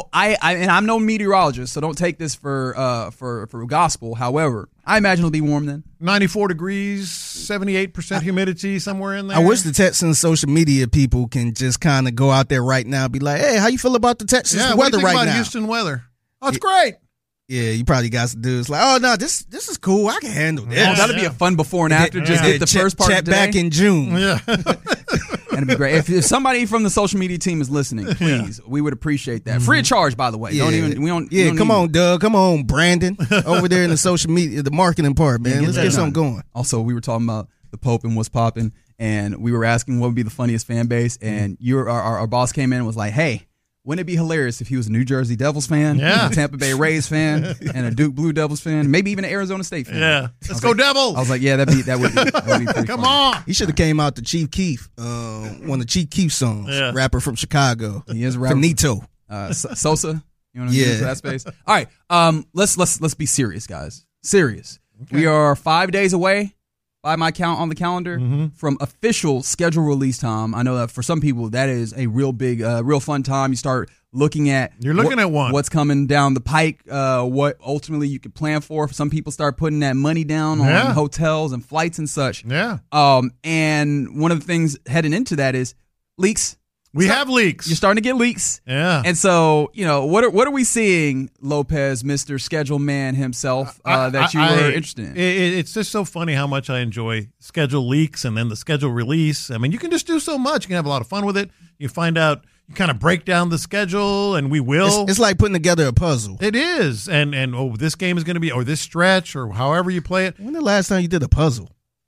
I'm no meteorologist, so don't take this for gospel. However, I imagine it'll be warm then. 94 degrees, 78% humidity, somewhere in there. I wish the Texans social media people can just kind of go out there right now and be like, hey, how you feel about the Texans weather what do you think right about now? Houston weather? Oh, it's great. Yeah, you probably got some dudes like, oh, no, this is cool. I can handle this. Oh, that'll be a fun before and after. Just get the first part chat of today. back in June. Yeah. That'd be great. If somebody from the social media team is listening, please, we would appreciate that. Free of charge, by the way. Yeah. Come on, Doug. Come on, Brandon. Over there in the social media, the marketing part, man. Let's get something going. Also, we were talking about the Pope and what's popping, and we were asking what would be the funniest fan base, and our boss came in and was like, hey, wouldn't it be hilarious if he was a New Jersey Devils fan, a Tampa Bay Rays fan, and a Duke Blue Devils fan, maybe even an Arizona State fan? Yeah. Let's go Devils. I was like, yeah, that would be pretty Come funny. on. He should have came out to Chief Keef, one of Chief Keef's songs, rapper from Chicago. He is a rapper. Finito. Sosa. You want to get into that space? All right. Let's be serious, guys. Serious. Okay. We are 5 days away, by my count on the calendar, from official schedule release time. I know that for some people that is a real big, real fun time. You start looking at what's coming down the pike, what ultimately you could plan for. Some people start putting that money down on hotels and flights and such. Yeah. And one of the things heading into that is leaks. We have leaks. You're starting to get leaks. Yeah. And so, what are we seeing, Lopez, Mr. Schedule Man himself, that you were interested in? It's just so funny how much I enjoy schedule leaks and then the schedule release. I mean, you can just do so much. You can have a lot of fun with it. You find out, you kind of break down the schedule, and we will. It's like putting together a puzzle. It is. And this game is going to be, or this stretch, or however you play it. When the last time you did a puzzle?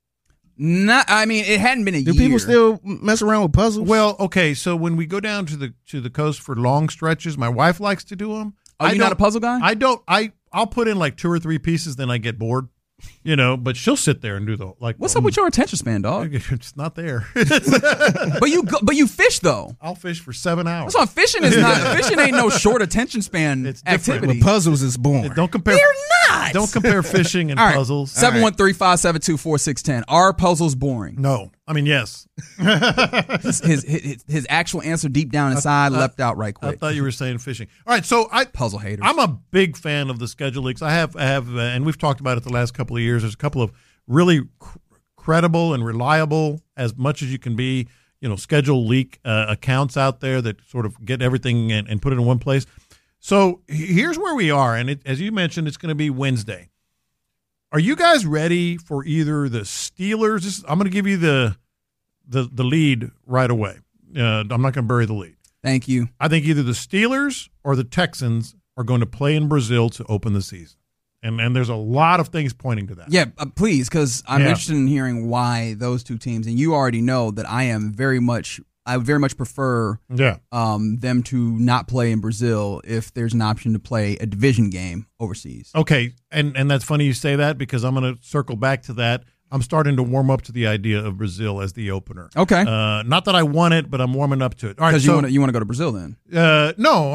It hadn't been a year. Do people still mess around with puzzles? Well, okay, so when we go down to the coast for long stretches, my wife likes to do them. Are you not a puzzle guy? I don't. I'll put in like 2 or 3 pieces, then I get bored. But she'll sit there and do the What's up with your attention span, dog? It's not there. But you fish though. I'll fish for 7 hours. That's why fishing is not. Fishing ain't no short attention span activity. But puzzles is boring. Don't compare. They're not. Don't compare fishing and puzzles. 713-572-4610. Are puzzles boring? No. I mean, yes. his actual answer deep down inside leapt out right quick. I thought you were saying fishing. All right, so puzzle haters. I'm a big fan of the schedule leaks. I have, and we've talked about it the last couple of years. There's a couple of really credible and reliable, as much as you can be, schedule leak accounts out there that sort of get everything and put it in one place. So here's where we are, and as you mentioned, it's going to be Wednesday. Are you guys ready for either the Steelers? I'm going to give you the lead right away. I'm not going to bury the lead. Thank you. I think either the Steelers or the Texans are going to play in Brazil to open the season. And there's a lot of things pointing to that. Yeah, please, because I'm interested in hearing why those two teams. And you already know that I very much prefer them to not play in Brazil if there's an option to play a division game overseas. Okay, and that's funny you say that because I'm going to circle back to that. I'm starting to warm up to the idea of Brazil as the opener. Okay. Not that I want it, but I'm warming up to it. All right. Because you want to go to Brazil then? No,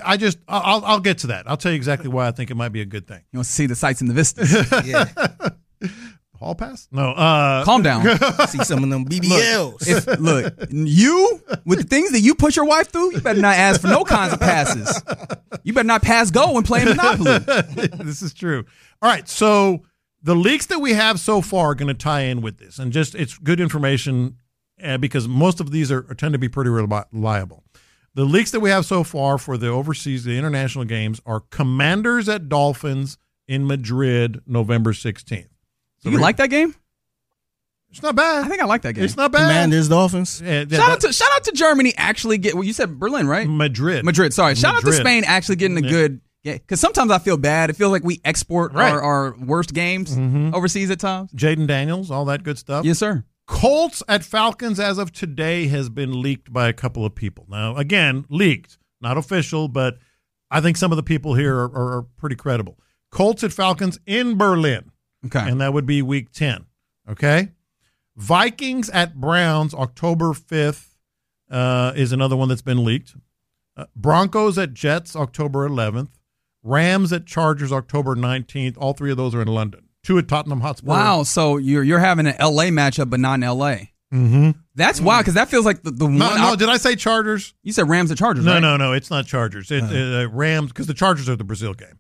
I'll get to that. I'll tell you exactly why I think it might be a good thing. You want to see the sights and the vistas? Yeah. Hall pass? No. Calm down. See some of them BBLs. Look, you, with the things that you put your wife through, you better not ask for no kinds of passes. You better not pass go when playing Monopoly. This is true. All right, so the leaks that we have so far are going to tie in with this, and it's good information because most of these tend to be pretty reliable. The leaks that we have so far for the international games are Commanders at Dolphins in Madrid, November 16th. Do you like that game? It's not bad. I think I like that game. It's not bad. Commanders, Dolphins. Yeah, shout out to Germany actually you said Berlin, right? Madrid. Sorry. Shout out to Spain actually getting a good. Yeah, because sometimes I feel bad. It feels like we export our worst games overseas at times. Jaden Daniels, all that good stuff. Yes, sir. Colts at Falcons as of today has been leaked by a couple of people. Now, again, leaked, not official, but I think some of the people here are pretty credible. Colts at Falcons in Berlin. Okay. And that would be week 10. Okay. Vikings at Browns, October 5th is another one that's been leaked. Broncos at Jets, October 11th. Rams at Chargers, October 19th. All three of those are in London. 2 at Tottenham Hotspur. Wow, so you're having an L.A. matchup, but not in L.A. Mm-hmm. That's wild, because that feels like the one. No, did I say Chargers? You said Rams at Chargers, right? No, it's not Chargers. It's Rams, because the Chargers are the Brazil game.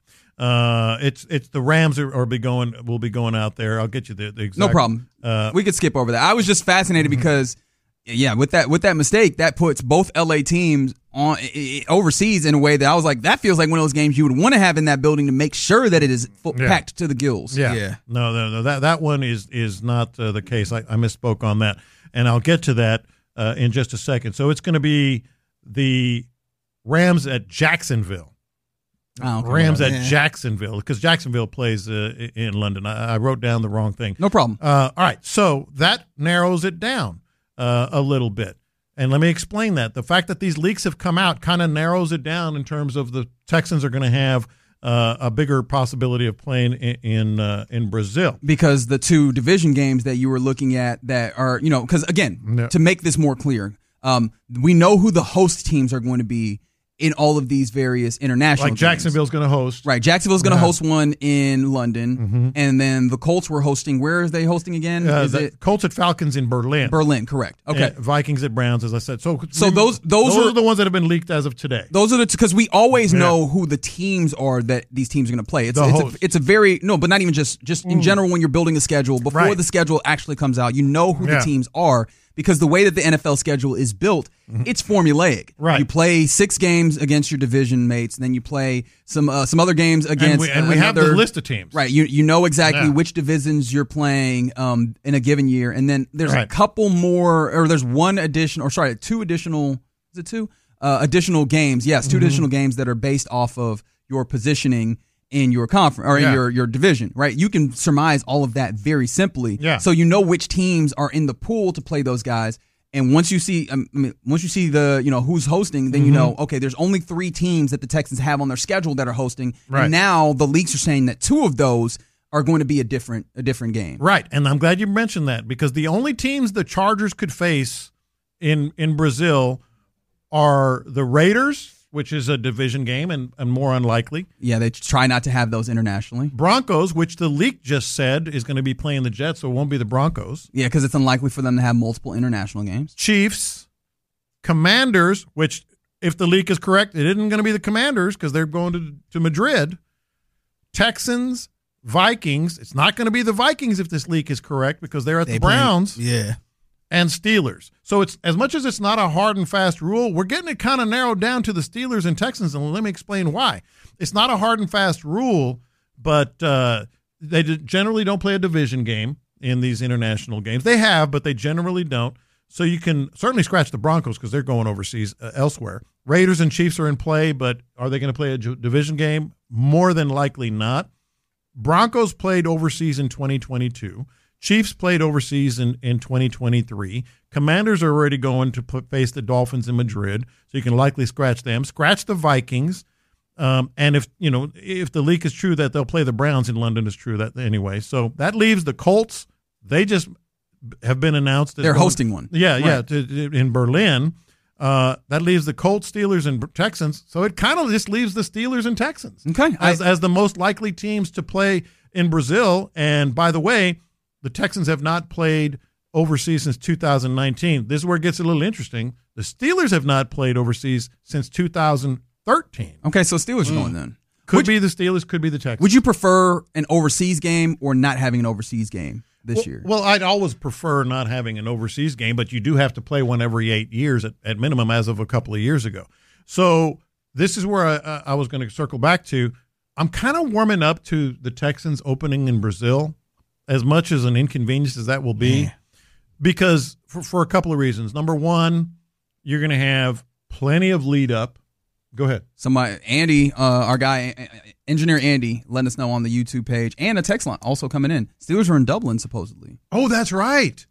It's the Rams will be going out there. I'll get you the exact. No problem. We could skip over that. I was just fascinated because, with that mistake, that puts both LA teams on overseas in a way that I was like, that feels like one of those games you would want to have in that building to make sure that it is packed to the gills. Yeah. No. That one is not the case. I misspoke on that, and I'll get to that in just a second. So it's going to be the Rams at Jacksonville. Rams at Jacksonville, because Jacksonville plays in London. I wrote down the wrong thing. No problem. All right, so that narrows it down a little bit. And let me explain that. The fact that these leaks have come out kind of narrows it down in terms of the Texans are going to have a bigger possibility of playing in Brazil. Because the 2 division games that you were looking at that are, because again, to make this more clear, we know who the host teams are going to be in all of these various international like games. Jacksonville's going to host. Right. Jacksonville's going to host one in London. And then the Colts were hosting. Where are they hosting again? Colts at Falcons in Berlin. Berlin, correct. Okay. And Vikings at Browns, as I said. So those are the ones that have been leaked as of today. Those are because we always know who the teams are that these teams are going to play. It's a very but not even just in general when you're building a schedule before the schedule actually comes out. You know who the teams are. Because the way that the NFL schedule is built, it's formulaic. Right. You play 6 games against your division mates, and then you play some other games against. And we have the list of teams. Right. You know exactly which divisions you're playing in a given year, and then there's a couple more, or there's two additional. Is it 2 additional games? Yes, 2 additional games that are based off of your positioning in your conference or in your division, right? You can surmise all of that very simply. Yeah. So you know which teams are in the pool to play those guys. And once you see the who's hosting, then you know, okay, there's only 3 teams that the Texans have on their schedule that are hosting. Right. And now the leaks are saying that 2 of those are going to be a different game. Right. And I'm glad you mentioned that, because the only teams the Chargers could face in Brazil are the Raiders, which is a division game and more unlikely. Yeah, they try not to have those internationally. Broncos, which the leak just said is going to be playing the Jets, so it won't be the Broncos. Yeah, because it's unlikely for them to have multiple international games. Chiefs, Commanders, which if the leak is correct, it isn't going to be the Commanders because they're going to Madrid. Texans, Vikings. It's not going to be the Vikings if this leak is correct because they're at the Browns. Yeah. And Steelers. So it's as much as it's not a hard and fast rule, we're getting it kind of narrowed down to the Steelers and Texans, and let me explain why. It's not a hard and fast rule, but they generally don't play a division game in these international games. They have, but they generally don't. So you can certainly scratch the Broncos because they're going overseas elsewhere. Raiders and Chiefs are in play, but are they going to play a division game? More than likely not. Broncos played overseas in 2022. Chiefs played overseas in 2023. Commanders are already going to face the Dolphins in Madrid, so you can likely scratch them. Scratch the Vikings, and if the leak is true that they'll play the Browns in London, is true that anyway. So that leaves the Colts. They just have been announced. They're hosting one. Yeah, in Berlin. That leaves the Colts, Steelers, and Texans. So it kind of just leaves the Steelers and Texans as the most likely teams to play in Brazil. And by the way, the Texans have not played overseas since 2019. This is where it gets a little interesting. The Steelers have not played overseas since 2013. Okay, so Steelers are going then. Could be the Steelers, could be the Texans. Would you prefer an overseas game or not having an overseas game this year? Well, I'd always prefer not having an overseas game, but you do have to play one every 8 years at minimum as of a couple of years ago. So this is where I was going to circle back to. I'm kind of warming up to the Texans opening in Brazil, as much as an inconvenience as that will be, because for a couple of reasons. Number one, you're going to have plenty of lead up. Go ahead. Somebody, Andy, our guy, engineer Andy, letting us know on the YouTube page, and a text line also coming in. Steelers are in Dublin, supposedly. Oh, that's right.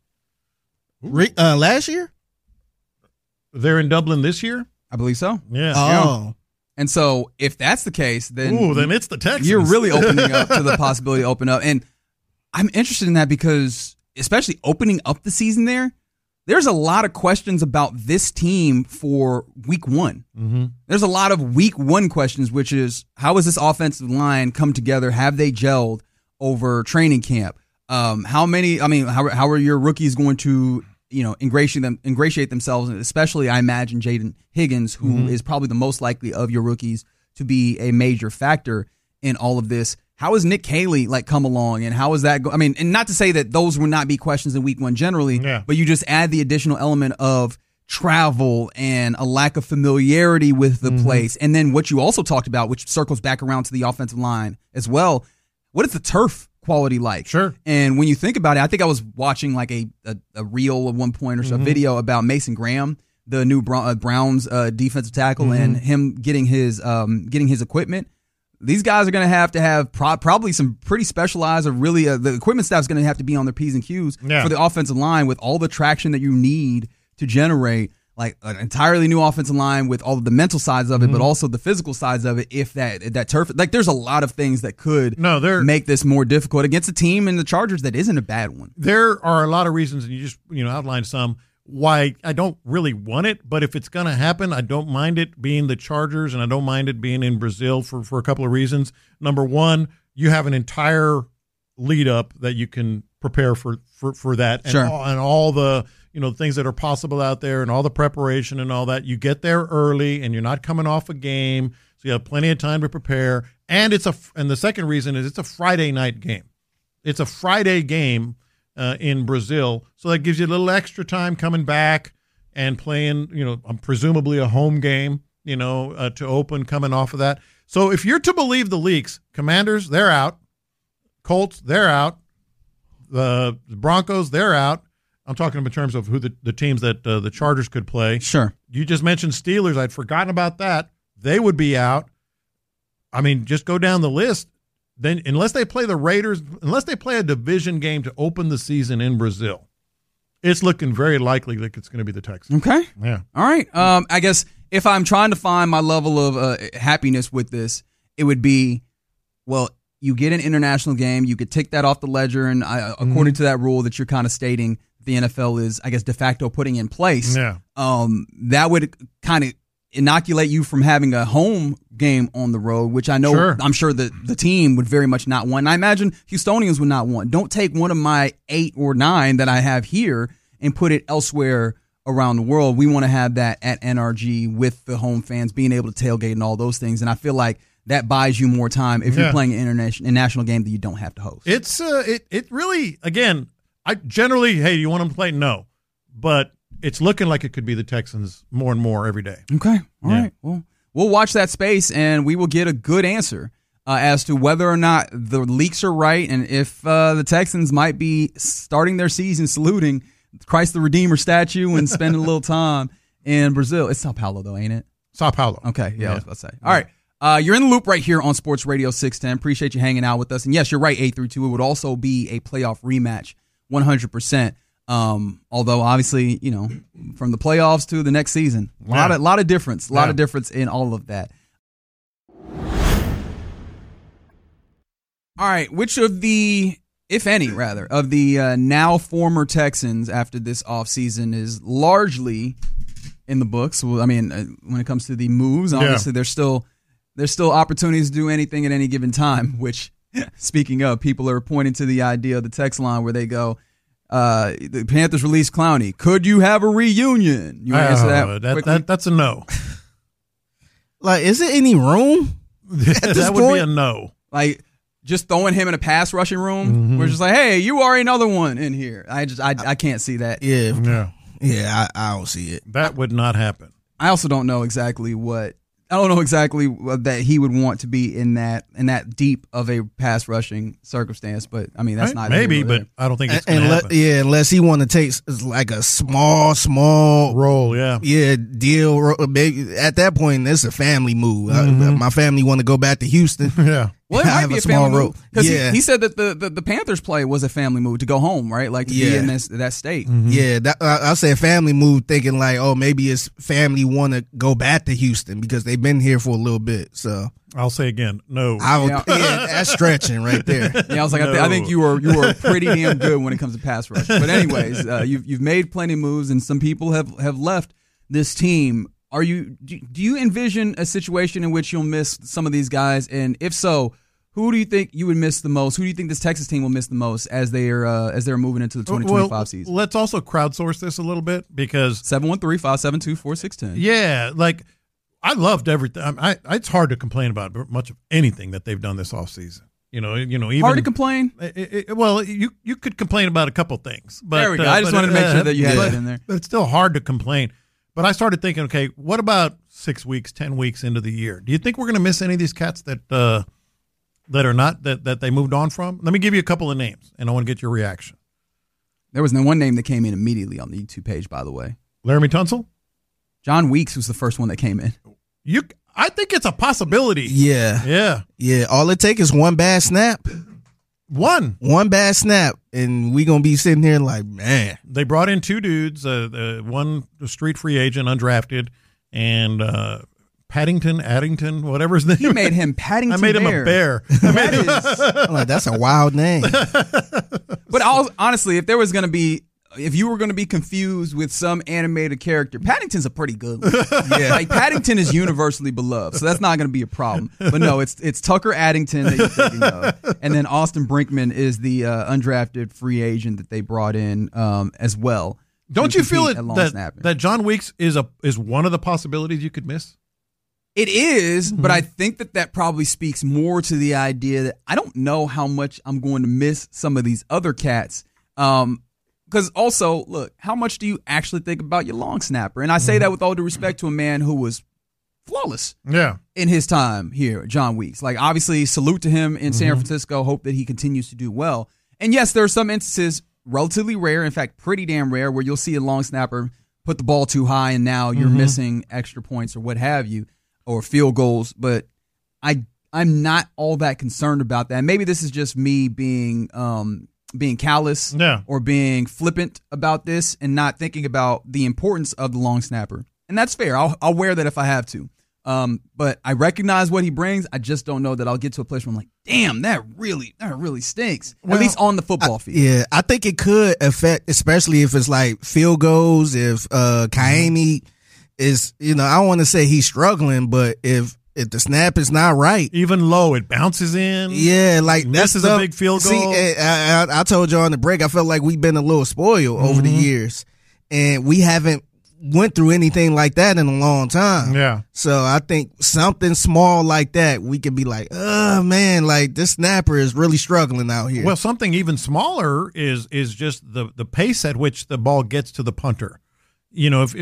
Last year? They're in Dublin this year? I believe so. Yeah. Oh. Yeah. And so if that's the case, then it's the Texans. You're really opening up to the possibility to open up. And I'm interested in that because, especially opening up the season there's a lot of questions about this team for week 1. Mm-hmm. There's a lot of week 1 questions, which is, how has this offensive line come together? Have they gelled over training camp? How are your rookies going to, ingratiate themselves? And especially, I imagine, Jaden Higgins, who is probably the most likely of your rookies to be a major factor in all of this. How has Nick Caley come along, and how is that go? And not to say that those would not be questions in week 1 generally, but you just add the additional element of travel and a lack of familiarity with the place. And then what you also talked about, which circles back around to the offensive line as well. What is the turf quality like? Sure. And when you think about it, I think I was watching a reel at one point or so, a video about Mason Graham, the new Browns defensive tackle, and him getting his equipment. These guys are going to have probably some pretty specialized, or really the equipment staff is going to have to be on their P's and Q's for the offensive line with all the traction that you need to generate an entirely new offensive line with all of the mental sides of it, but also the physical sides of it. If that turf, there's a lot of things that could make this more difficult against a team in the Chargers that isn't a bad one. There are a lot of reasons, and you just outlined some. why I don't really want it, but if it's going to happen, I don't mind it being the Chargers, and I don't mind it being in Brazil for a couple of reasons. Number one, you have an entire lead up that you can prepare for that, and, sure. and all the things that are possible out there, and all the preparation and all that. You get there early, and you're not coming off a game, so you have plenty of time to prepare. And the second reason is it's a Friday night game. It's a Friday game in Brazil, so that gives you a little extra time coming back and playing, presumably a home game, to open coming off of that. So if you're to believe the leaks, Commanders, they're out. Colts, they're out. The Broncos, they're out. I'm talking in terms of who the teams that the Chargers could play. Sure. You just mentioned Steelers. I'd forgotten about that. They would be out. I mean, just go down the list. Then, unless they play the Raiders, unless they play a division game to open the season in Brazil, it's looking very likely that it's going to be the Texans. Okay. Yeah. All right. I guess if I'm trying to find my level of happiness with this, it would be, well, you get an international game, you could tick that off the ledger, and according to that rule that you're kind of stating, the NFL is, I guess, de facto putting in place. Yeah. That would kind of inoculate you from having a home game on the road, which I know, Sure. I'm sure that the team would very much not want. And I imagine Houstonians would not want. Don't take one of my 8 or 9 that I have here and put it elsewhere around the world. We want to have that at NRG with the home fans being able to tailgate and all those things. And I feel like that buys you more time if you're playing an international game that you don't have to host. It's it really, again, I generally, hey, do you want them to play? No. But it's looking like it could be the Texans more and more every day. Okay. All right. Well, we'll watch that space, and we will get a good answer as to whether or not the leaks are right and if the Texans might be starting their season saluting Christ the Redeemer statue and spending a little time in Brazil. It's Sao Paulo, though, ain't it? Sao Paulo. Okay. Yeah, I was about to say. All right. You're in the loop right here on Sports Radio 610. Appreciate you hanging out with us. And yes, you're right, 8-2. It would also be a playoff rematch, 100%. Although obviously, from the playoffs to the next season, a lot of difference, of difference in all of that. All right, which of the, if any, rather, of the now former Texans after this offseason is largely in the books? Well, I mean, when it comes to the moves, obviously there's still opportunities to do anything at any given time. Which, speaking of, people are pointing to the idea of the text line where they go, the Panthers released Clowney. Could you have a reunion? You answer that? That's a no. Like, is there any room? That would be a no. Like, just throwing him in a pass rushing room. We're just like, hey, you are another one in here. I can't see that. Yeah, I don't see it. That would not happen. I also don't know exactly that he would want to be in that deep of a pass rushing circumstance, but I mean that's not maybe, but I don't think it's going to happen. Yeah, unless he want to take like a small role, deal. Maybe at that point, it's a family move. My family want to go back to Houston. Yeah. Well, it might be a family move because he said that the Panthers play was a family move to go home, right? Like to be in that state. Yeah, I say family move, thinking like, oh, maybe his family want to go back to Houston because they've been here for a little bit. So I'll say again, no. That's stretching right there. Yeah, I was like, I think you were pretty damn good when it comes to pass rush. But anyways, you've made plenty of moves, and some people have left this team. Do you envision a situation in which you'll miss some of these guys? And if so, who do you think you would miss the most? Who do you think this Texas team will miss the most as they're moving into the 2025 season? Let's also crowdsource this a little bit because 713-572-4610. Yeah, like I loved everything. It's hard to complain about much of anything that they've done this offseason. Even hard to complain. Well, you could complain about a couple things, but there we go. I just wanted to make sure that you had that in there. But it's still hard to complain. But I started thinking, okay, what about 6 weeks, 10 weeks into the year? Do you think we're going to miss any of these cats that are not that they moved on from? Let me give you a couple of names, and I want to get your reaction. There was one name that came in immediately on the YouTube page, by the way. Laramie Tunsil? John Weeks was the first one that came in. I think it's a possibility. Yeah. All it takes is one bad snap. One bad snap, and we gonna be sitting here like, man. They brought in 2 dudes, one street free agent, undrafted, and Addington, whatever his name. You made him Paddington. I made him a bear. I'm like, that's a wild name. But honestly, if there was gonna be if you were going to be confused with some animated character, Paddington's a pretty good one. Yeah, like Paddington is universally beloved, so that's not going to be a problem. But no, it's Tucker Addington that you're thinking of, and then Austin Brinkman is the undrafted free agent that they brought in as well. Don't you feel that John Weeks is one of the possibilities you could miss? It is, but I think that probably speaks more to the idea that I don't know how much I'm going to miss some of these other cats. Because also, look, how much do you actually think about your long snapper? And I say that with all due respect to a man who was flawless in his time here, John Weeks. Like, obviously, salute to him in San Francisco. Hope that he continues to do well. And yes, there are some instances, relatively rare, in fact, pretty damn rare, where you'll see a long snapper put the ball too high and now you're missing extra points or what have you, or field goals. But I'm not all that concerned about that. Maybe this is just me being callous or being flippant about this and not thinking about the importance of the long snapper. And that's fair. I'll wear that if I have to. But I recognize what he brings. I just don't know that I'll get to a place where I'm like, damn, that really stinks. Well, at least on the football field. Yeah, I think it could affect, especially if it's like field goals, if Kaimi is, I don't want to say he's struggling, but if the snap is not right, even low, it bounces in. Yeah, like this is a big field goal. See, I told you on the break, I felt like we've been a little spoiled over the years, and we haven't went through anything like that in a long time. Yeah. So I think something small like that, we could be like, oh man, like this snapper is really struggling out here. Well, something even smaller is just the pace at which the ball gets to the punter, if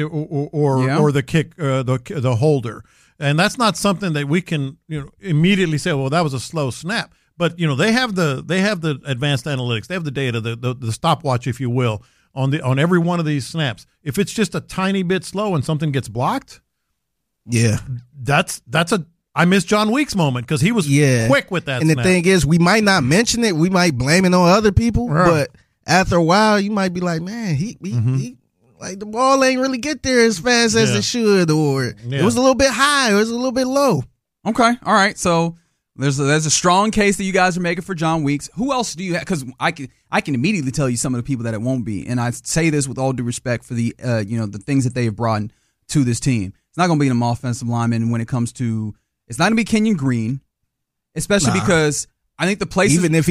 or the kick, the holder. And that's not something that we can, immediately say, well, that was a slow snap. But they have the advanced analytics, they have the data, the stopwatch, if you will, on every one of these snaps. If it's just a tiny bit slow and something gets blocked, that's I miss John Weeks moment because he was quick with that. And snap. The thing is, we might not mention it, we might blame it on other people, but after a while, you might be like, man, he like the ball ain't really get there as fast as it should, or it was a little bit high, or it was a little bit low. Okay, all right. So there's a strong case that you guys are making for John Weeks. Who else do you have? Because I can immediately tell you some of the people that it won't be, and I say this with all due respect for the the things that they have brought to this team. It's not going to be an offensive lineman when it comes to. It's not going to be Kenyon Green, especially because. I think the place even if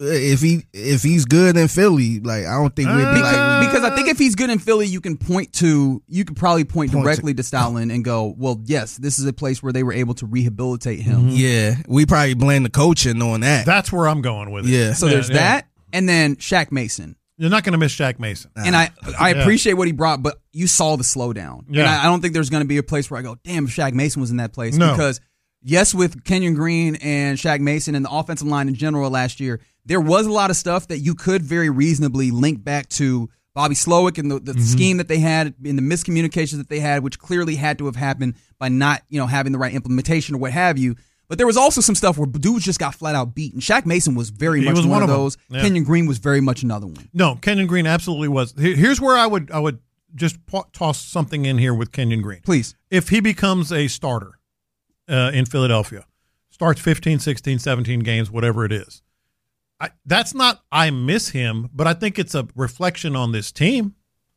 he's good in Philly, like I don't think we'd be because I think if he's good in Philly, you could probably point directly to Stoutland and go, well, yes, this is a place where they were able to rehabilitate him. Yeah, we probably blame the coaching on that. That's where I'm going with it. Yeah, so there's that, and then Shaq Mason. You're not going to miss Shaq Mason, and I appreciate what he brought, but you saw the slowdown. Yeah, and I don't think there's going to be a place where I go, damn, if Shaq Mason was in that place because. Yes, with Kenyon Green and Shaq Mason and the offensive line in general last year, there was a lot of stuff that you could very reasonably link back to Bobby Slowick and the scheme that they had and the miscommunications that they had, which clearly had to have happened by not having the right implementation or what have you. But there was also some stuff where dudes just got flat out beat. And Shaq Mason was very much one of those. Yeah. Kenyon Green was very much another one. No, Kenyon Green absolutely was. Here's where I would just toss something in here with Kenyon Green. Please. If he becomes a starter in Philadelphia, starts 15, 16, 17 games, whatever it is. That's not I miss him, but I think it's a reflection on this team.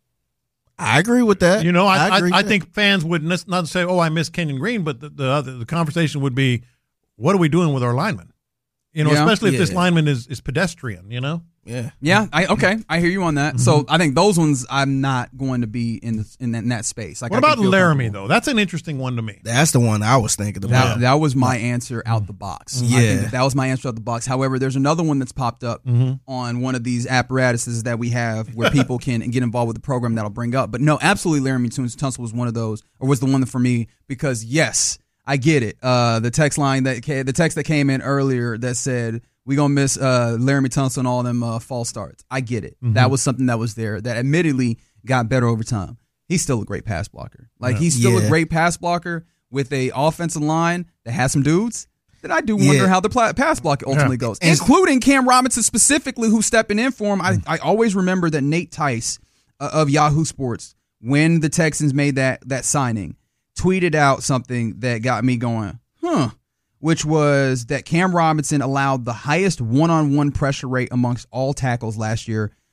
I agree with that. I think fans would not say, oh, I miss Kenyon Green, but the conversation would be, what are we doing with our lineman? Especially if this lineman is pedestrian, Yeah. I hear you on that. Mm-hmm. So I think those ones I'm not going to be in that space. Like, what about Laramie though? That's an interesting one to me. That's the one I was thinking about. That was my answer out the box. Yeah, I think that was my answer out the box. However, there's another one that's popped up on one of these apparatuses that we have where people can get involved with the program that'll bring up. But no, absolutely, Laramie Tunsil was one of those, or was the one for me because yes, I get it. The text that came in earlier that said, we're going to miss Laramie Tunsil and all them false starts. I get it. Mm-hmm. That was something that was there that admittedly got better over time. He's still a great pass blocker. He's still a great pass blocker with a offensive line that has some dudes that I do wonder how the pass block ultimately goes, including Cam Robinson specifically, who's stepping in for him. I always remember that Nate Tice of Yahoo Sports, when the Texans made that signing, tweeted out something that got me going, which was that Cam Robinson allowed the highest one-on-one pressure rate amongst all tackles last year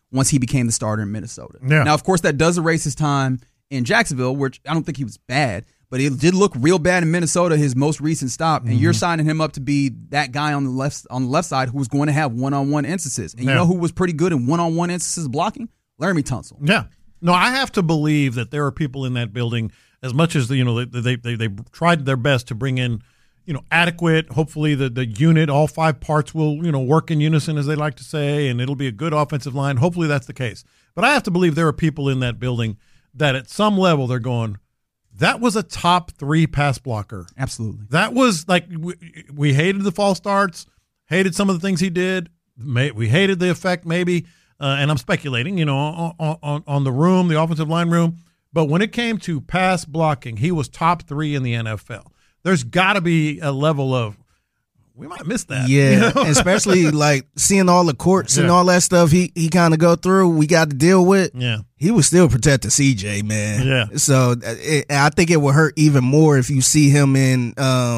once he became the starter in Minnesota. Yeah. Now, of course, that does erase his time in Jacksonville, which I don't think he was bad, but he did look real bad in Minnesota, his most recent stop, and you're signing him up to be that guy on the left side who was going to have one-on-one instances. And you know who was pretty good in one-on-one instances blocking? Laramie Tunsil. Yeah. No, I have to believe that there are people in that building, as much as they tried their best to bring in adequate, hopefully the unit, all 5 parts will, work in unison, as they like to say, and it'll be a good offensive line. Hopefully that's the case. But I have to believe there are people in that building that at some level they're going, that was a top 3 pass blocker. Absolutely. That was like, we hated the false starts, hated some of the things he did. We hated the effect maybe, and I'm speculating, on the room, the offensive line room. But when it came to pass blocking, he was top 3 in the NFL. There's got to be a level of, we might miss that. Yeah, especially like seeing all the courts and all that stuff he kind of go through, we got to deal with. Yeah. He was still protecting CJ, man. Yeah. So I think it would hurt even more if you see him in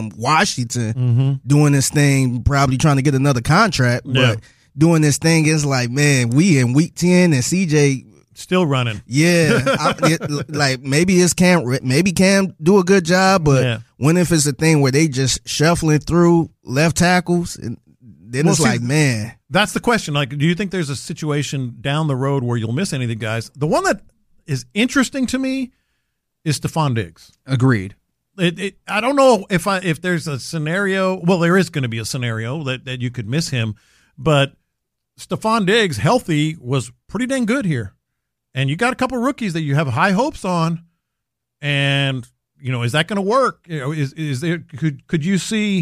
Washington doing this thing, probably trying to get another contract. But doing this thing is like, man, we in week 10 and CJ still running. Yeah. Like maybe Cam do a good job, but when if it's a thing where they just shuffling through left tackles, and then it's like, man. That's the question. Like, do you think there's a situation down the road where you'll miss any of the guys? The one that is interesting to me is Stephon Diggs. Agreed. I don't know if there's a scenario. Well, there is going to be a scenario that you could miss him, but Stephon Diggs, healthy, was pretty dang good here. And you got a couple rookies that you have high hopes on, and is that going to work? Is there could you see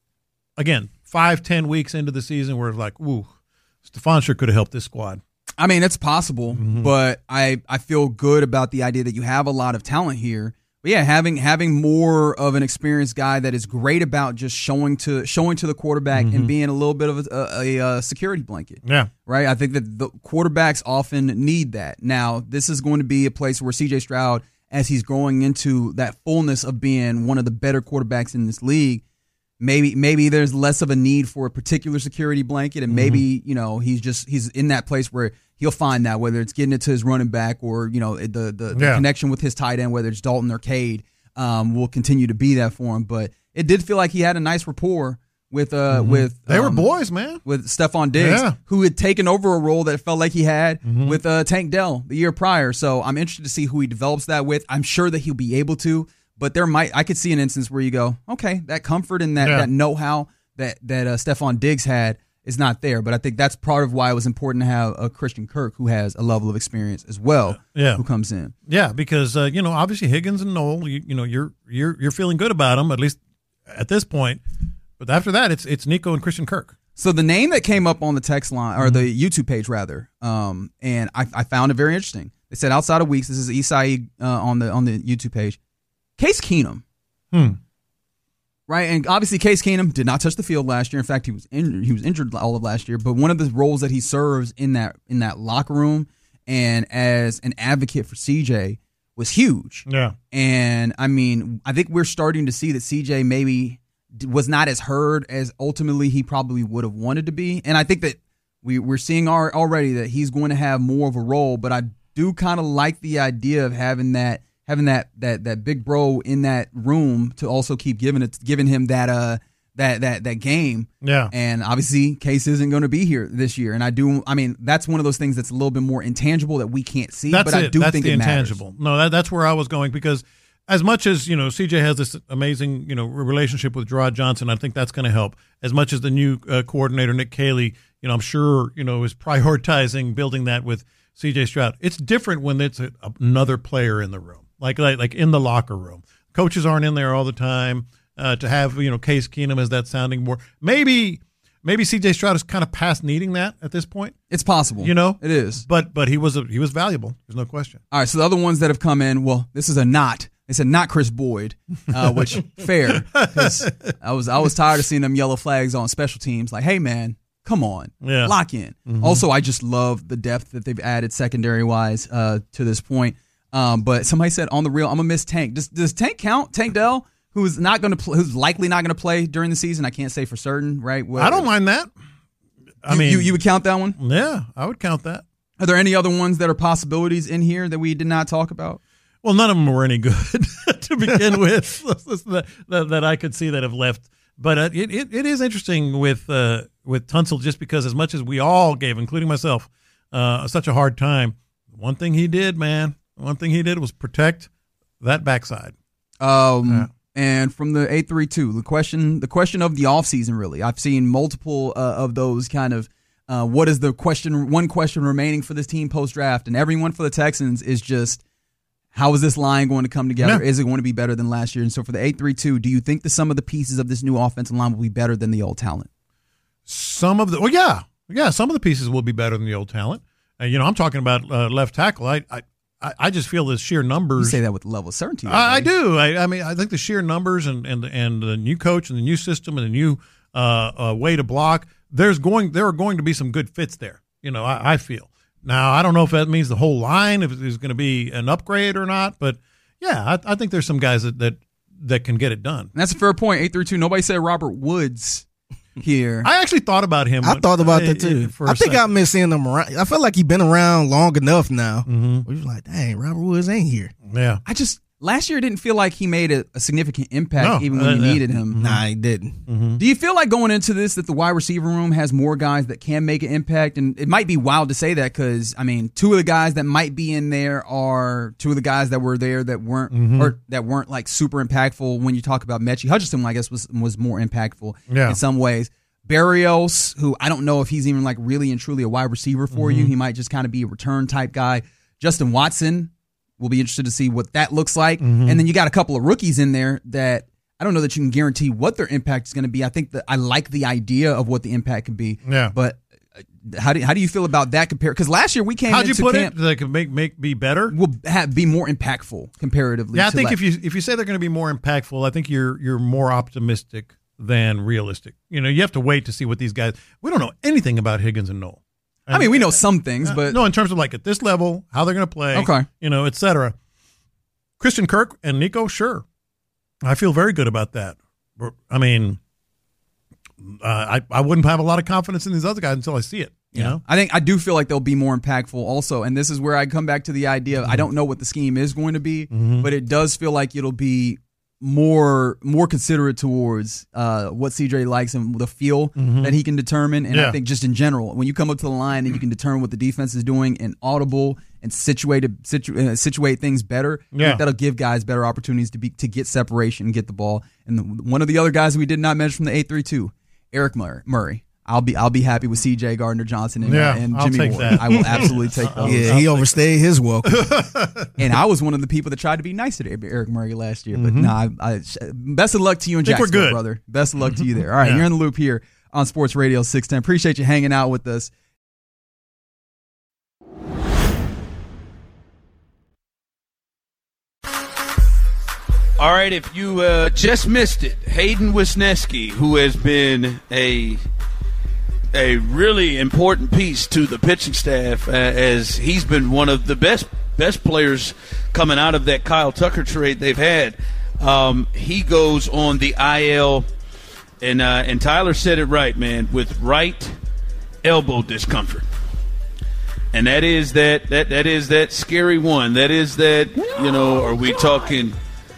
again 5-10 weeks into the season where it's like, ooh, Stephon sure could have helped this squad? I mean, it's possible, but I feel good about the idea that you have a lot of talent here. But yeah, having more of an experienced guy that is great about just showing to the quarterback and being a little bit of a security blanket. Yeah. Right? I think that the quarterbacks often need that. Now, this is going to be a place where C.J. Stroud, as he's growing into that fullness of being one of the better quarterbacks in this league, maybe there's less of a need for a particular security blanket, and maybe he's in that place where he'll find that, whether it's getting it to his running back or the connection with his tight end, whether it's Dalton or Cade, will continue to be that for him. But it did feel like he had a nice rapport with they were boys, man, with Stephon Diggs, who had taken over a role that it felt like he had with Tank Dell the year prior. So I'm interested to see who he develops that with. I'm sure that he'll be able to. But I could see an instance where you go, okay, that comfort and that know-how that Stephon Diggs had is not there. But I think that's part of why it was important to have a Christian Kirk who has a level of experience as well, who comes in. Yeah, because obviously Higgins and Knoll, you're feeling good about them, at least at this point. But after that, it's Nico and Christian Kirk. So the name that came up on the text line, or the YouTube page rather, and I found it very interesting. They said outside of Weeks, this is Isai on the YouTube page. Case Keenum, right? And obviously Case Keenum did not touch the field last year. In fact, he was injured all of last year. But one of the roles that he serves in that locker room and as an advocate for CJ was huge. Yeah. And I mean, I think we're starting to see that CJ maybe was not as heard as ultimately he probably would have wanted to be. And I think that we're seeing already that he's going to have more of a role. But I do kind of like the idea of having that big bro in that room to also keep giving him that game. Yeah. And obviously Case isn't going to be here this year. And I mean, that's one of those things that's a little bit more intangible that we can't see. That's but I do that's think the it intangible. matters. No, that's where I was going, because as much as, CJ has this amazing, relationship with Gerard Johnson, I think that's going to help. As much as the new coordinator, Nick Caley, I'm sure, is prioritizing building that with CJ Stroud. It's different when it's another player in the room. Like in the locker room. Coaches aren't in there all the time. To have, Case Keenum as that sounding board. Maybe C.J. Stroud is kind of past needing that at this point. It's possible. It is. But he was valuable. There's no question. All right, so the other ones that have come in, well, this is a not. They said not Chris Boyd, which fair, because I was tired of seeing them yellow flags on special teams. Like, hey, man, come on, lock in. Also, I just love the depth that they've added secondary-wise to this point. But somebody said on the real, I'm gonna miss Tank. Does Tank count? Tank Dell, who's likely not gonna play during the season. I can't say for certain, right? I don't mind that. You would count that one? Yeah, I would count that. Are there any other ones that are possibilities in here that we did not talk about? Well, none of them were any good to begin with that I could see that have left. But it is interesting with Tunsil, just because as much as we all gave, including myself, such a hard time, one thing he did was protect that backside. And from the 832, the question of the offseason, really, I've seen multiple of those kind of what is the one question remaining for this team post-draft, and everyone for the Texans is just, how is this line going to come together? Yeah. Is it going to be better than last year? And so for the 832, do you think that some of the pieces of this new offensive line will be better than the old talent? Some of the some of the pieces will be better than the old talent. I'm talking about left tackle. I just feel the sheer numbers. You say that with a level of certainty. I do. I mean, I think the sheer numbers and the new coach and the new system and the new way to block. There are going to be some good fits there. I feel. Now, I don't know if that means the whole line is going to be an upgrade or not, but yeah, I think there's some guys that can get it done. And that's a fair point. 832. Nobody said Robert Woods here. I actually thought about him. I thought about that too. I think I miss seeing him around. I feel like he's been around long enough now. Mm-hmm. We was like, dang, Robert Woods ain't here. Yeah. Last year it didn't feel like he made a significant impact even when you needed him. Nah, he didn't. Mm-hmm. Do you feel like going into this that the wide receiver room has more guys that can make an impact? And it might be wild to say that because, two of the guys that might be in there are two of the guys that were there that weren't or that weren't like super impactful when you talk about Mechie. Hutchinson, I guess, was more impactful in some ways. Barrios, who I don't know if he's even like really and truly a wide receiver for you. He might just kind of be a return type guy. Justin Watson, we'll be interested to see what that looks like. And then you got a couple of rookies in there that I don't know that you can guarantee what their impact is going to be. I think that I like the idea of what the impact could be. Yeah. But how do you feel about that compared? Because last year we came into camp. How'd you put it? That could make be better? Will be more impactful comparatively. Yeah, I think if you say they're going to be more impactful, I think you're more optimistic than realistic. You have to wait to see what these guys. We don't know anything about Higgins and Noel. We know some things, but no, in terms of like at this level, how they're going to play, okay, et cetera. Christian Kirk and Nico, sure, I feel very good about that. I wouldn't have a lot of confidence in these other guys until I see it. You know, I do feel like they'll be more impactful also, and this is where I come back to the idea of I don't know what the scheme is going to be, but it does feel like it'll be more considerate towards what CJ likes and the feel that he can determine. And I think just in general, when you come up to the line and you can determine what the defense is doing and audible and situate things better, I think that'll give guys better opportunities to get separation and get the ball. And one of the other guys we did not mention from the 832, Eric Murray. I'll be happy with C.J. Gardner-Johnson and Jimmy Ward. That. I will absolutely take those. Yeah, he overstayed his welcome. And I was one of the people that tried to be nice to Eric Murray last year. But best of luck to you in Jacksonville, brother. Best of luck to you there. All right, you're in the loop here on Sports Radio 610. Appreciate you hanging out with us. All right, if you just missed it, Hayden Wisniewski, who has been a really important piece to the pitching staff, as he's been one of the best players coming out of that Kyle Tucker trade they've had. He goes on the IL, and Tyler said it right, man, with right elbow discomfort. And that is that scary one. That is that, are we talking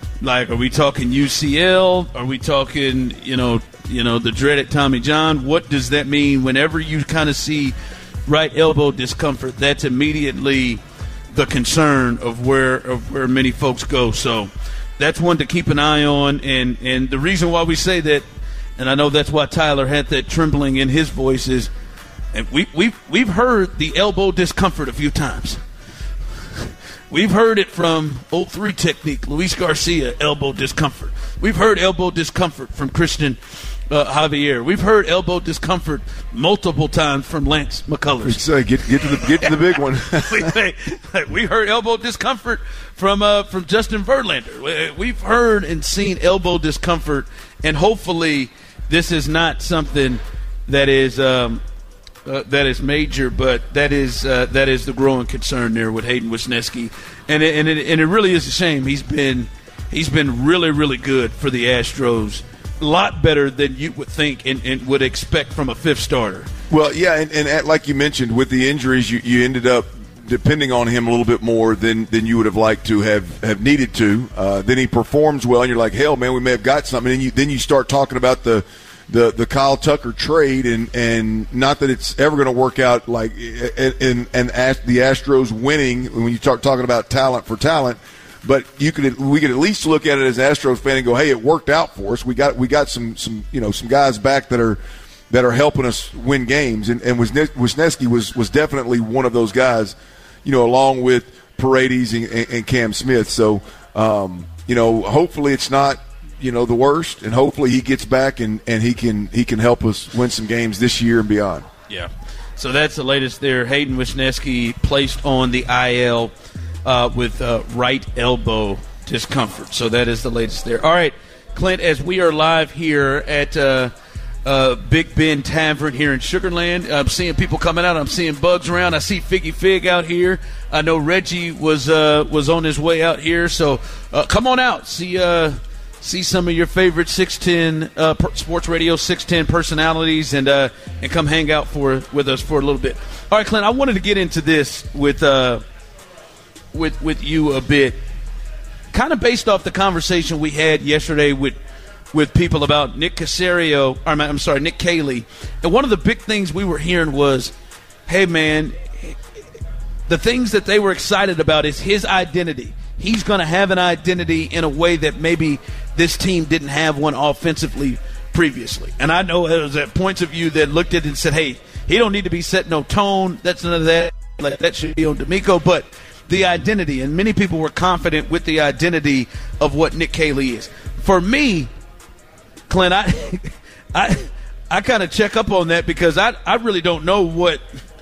UCL? Are we talking, the dreaded Tommy John? What does that mean whenever you kind of see right elbow discomfort? That's immediately the concern of where many folks go. So that's one to keep an eye on. And the reason why we say that, and I know that's why Tyler had that trembling in his voice, is and we've heard the elbow discomfort a few times. We've heard it from 0-3 technique, Luis Garcia, elbow discomfort. We've heard elbow discomfort from Christian Javier. We've heard elbow discomfort multiple times from Lance McCullers. Get to the big one. We heard elbow discomfort from Justin Verlander. We've heard and seen elbow discomfort, and hopefully this is not something that is major, but that is the growing concern there with Hayden Wisniewski, and it really is a shame. He's been really, really good for the Astros, a lot better than you would think and would expect from a fifth starter. Well, yeah, and like you mentioned, with the injuries, you ended up depending on him a little bit more than you would have liked to have needed to. Then he performs well, and you're like, hell, man, we may have got something. And then you start talking about the Kyle Tucker trade, and not that it's ever going to work out like in the Astros winning when you start talking about talent for talent. But we could at least look at it as an Astros fan and go, hey, it worked out for us. We got some guys back that are helping us win games, and Wisniewski was definitely one of those guys, along with Paredes and Cam Smith. So hopefully it's not the worst, and hopefully he gets back and he can help us win some games this year and beyond. Yeah. So that's the latest there. Hayden Wisniewski placed on the IL with right elbow discomfort. So that is the latest there. All right, Clint, as we are live here at Big Ben Tavern here in Sugar Land, I'm seeing people coming out. I'm seeing bugs around. I see Figgy Fig out here. I know Reggie was on his way out here. So come on out. See some of your favorite 610 Sports Radio 610 personalities, and come hang out with us for a little bit. All right, Clint, I wanted to get into this with you a bit, kind of based off the conversation we had yesterday with people about Nick Caserio, Nick Caley. And one of the big things we were hearing was, hey, man, the things that they were excited about is his identity. He's going to have an identity in a way that maybe this team didn't have one offensively previously. And I know there was at points of view that looked at it and said, hey, he don't need to be setting no tone. That's none of that. Like, that should be on D'Amico. But the identity, and many people were confident with the identity of what Nick Caley is. For me, Clint, I kind of check up on that because I really don't know what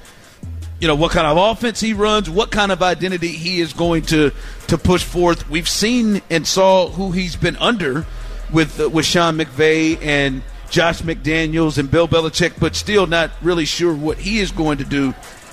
kind of offense he runs, what kind of identity he is going to push forth. We've seen and saw who he's been under with Sean McVay and Josh McDaniels and Bill Belichick, but still not really sure what he is going to do.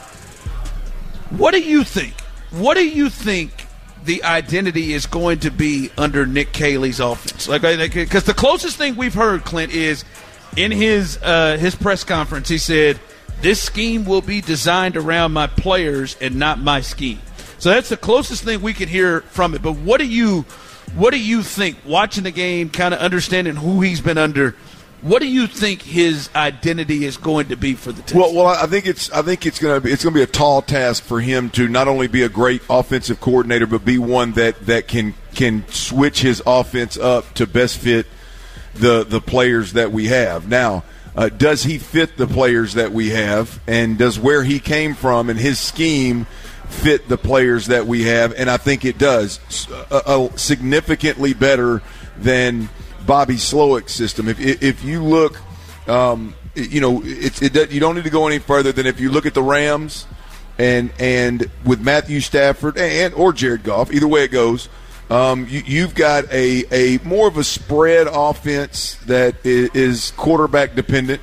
What do you think? What do you think the identity is going to be under Nick Caley's offense? Because the closest thing we've heard, Clint, is in his press conference, he said, this scheme will be designed around my players and not my scheme. So that's the closest thing we could hear from it. But what do you think, watching the game, kind of understanding who he's been under, what do you think his identity is going to be for the team? Well, I think it's going to be a tall task for him to not only be a great offensive coordinator, but be one that can switch his offense up to best fit the players that we have. Now, does he fit the players that we have, and does where he came from and his scheme fit the players that we have? And I think it does, significantly better than Bobby Slowick's system. If you look, you don't need to go any further than if you look at the Rams and with Matthew Stafford or Jared Goff, either way it goes, you've got a more of a spread offense that is quarterback dependent.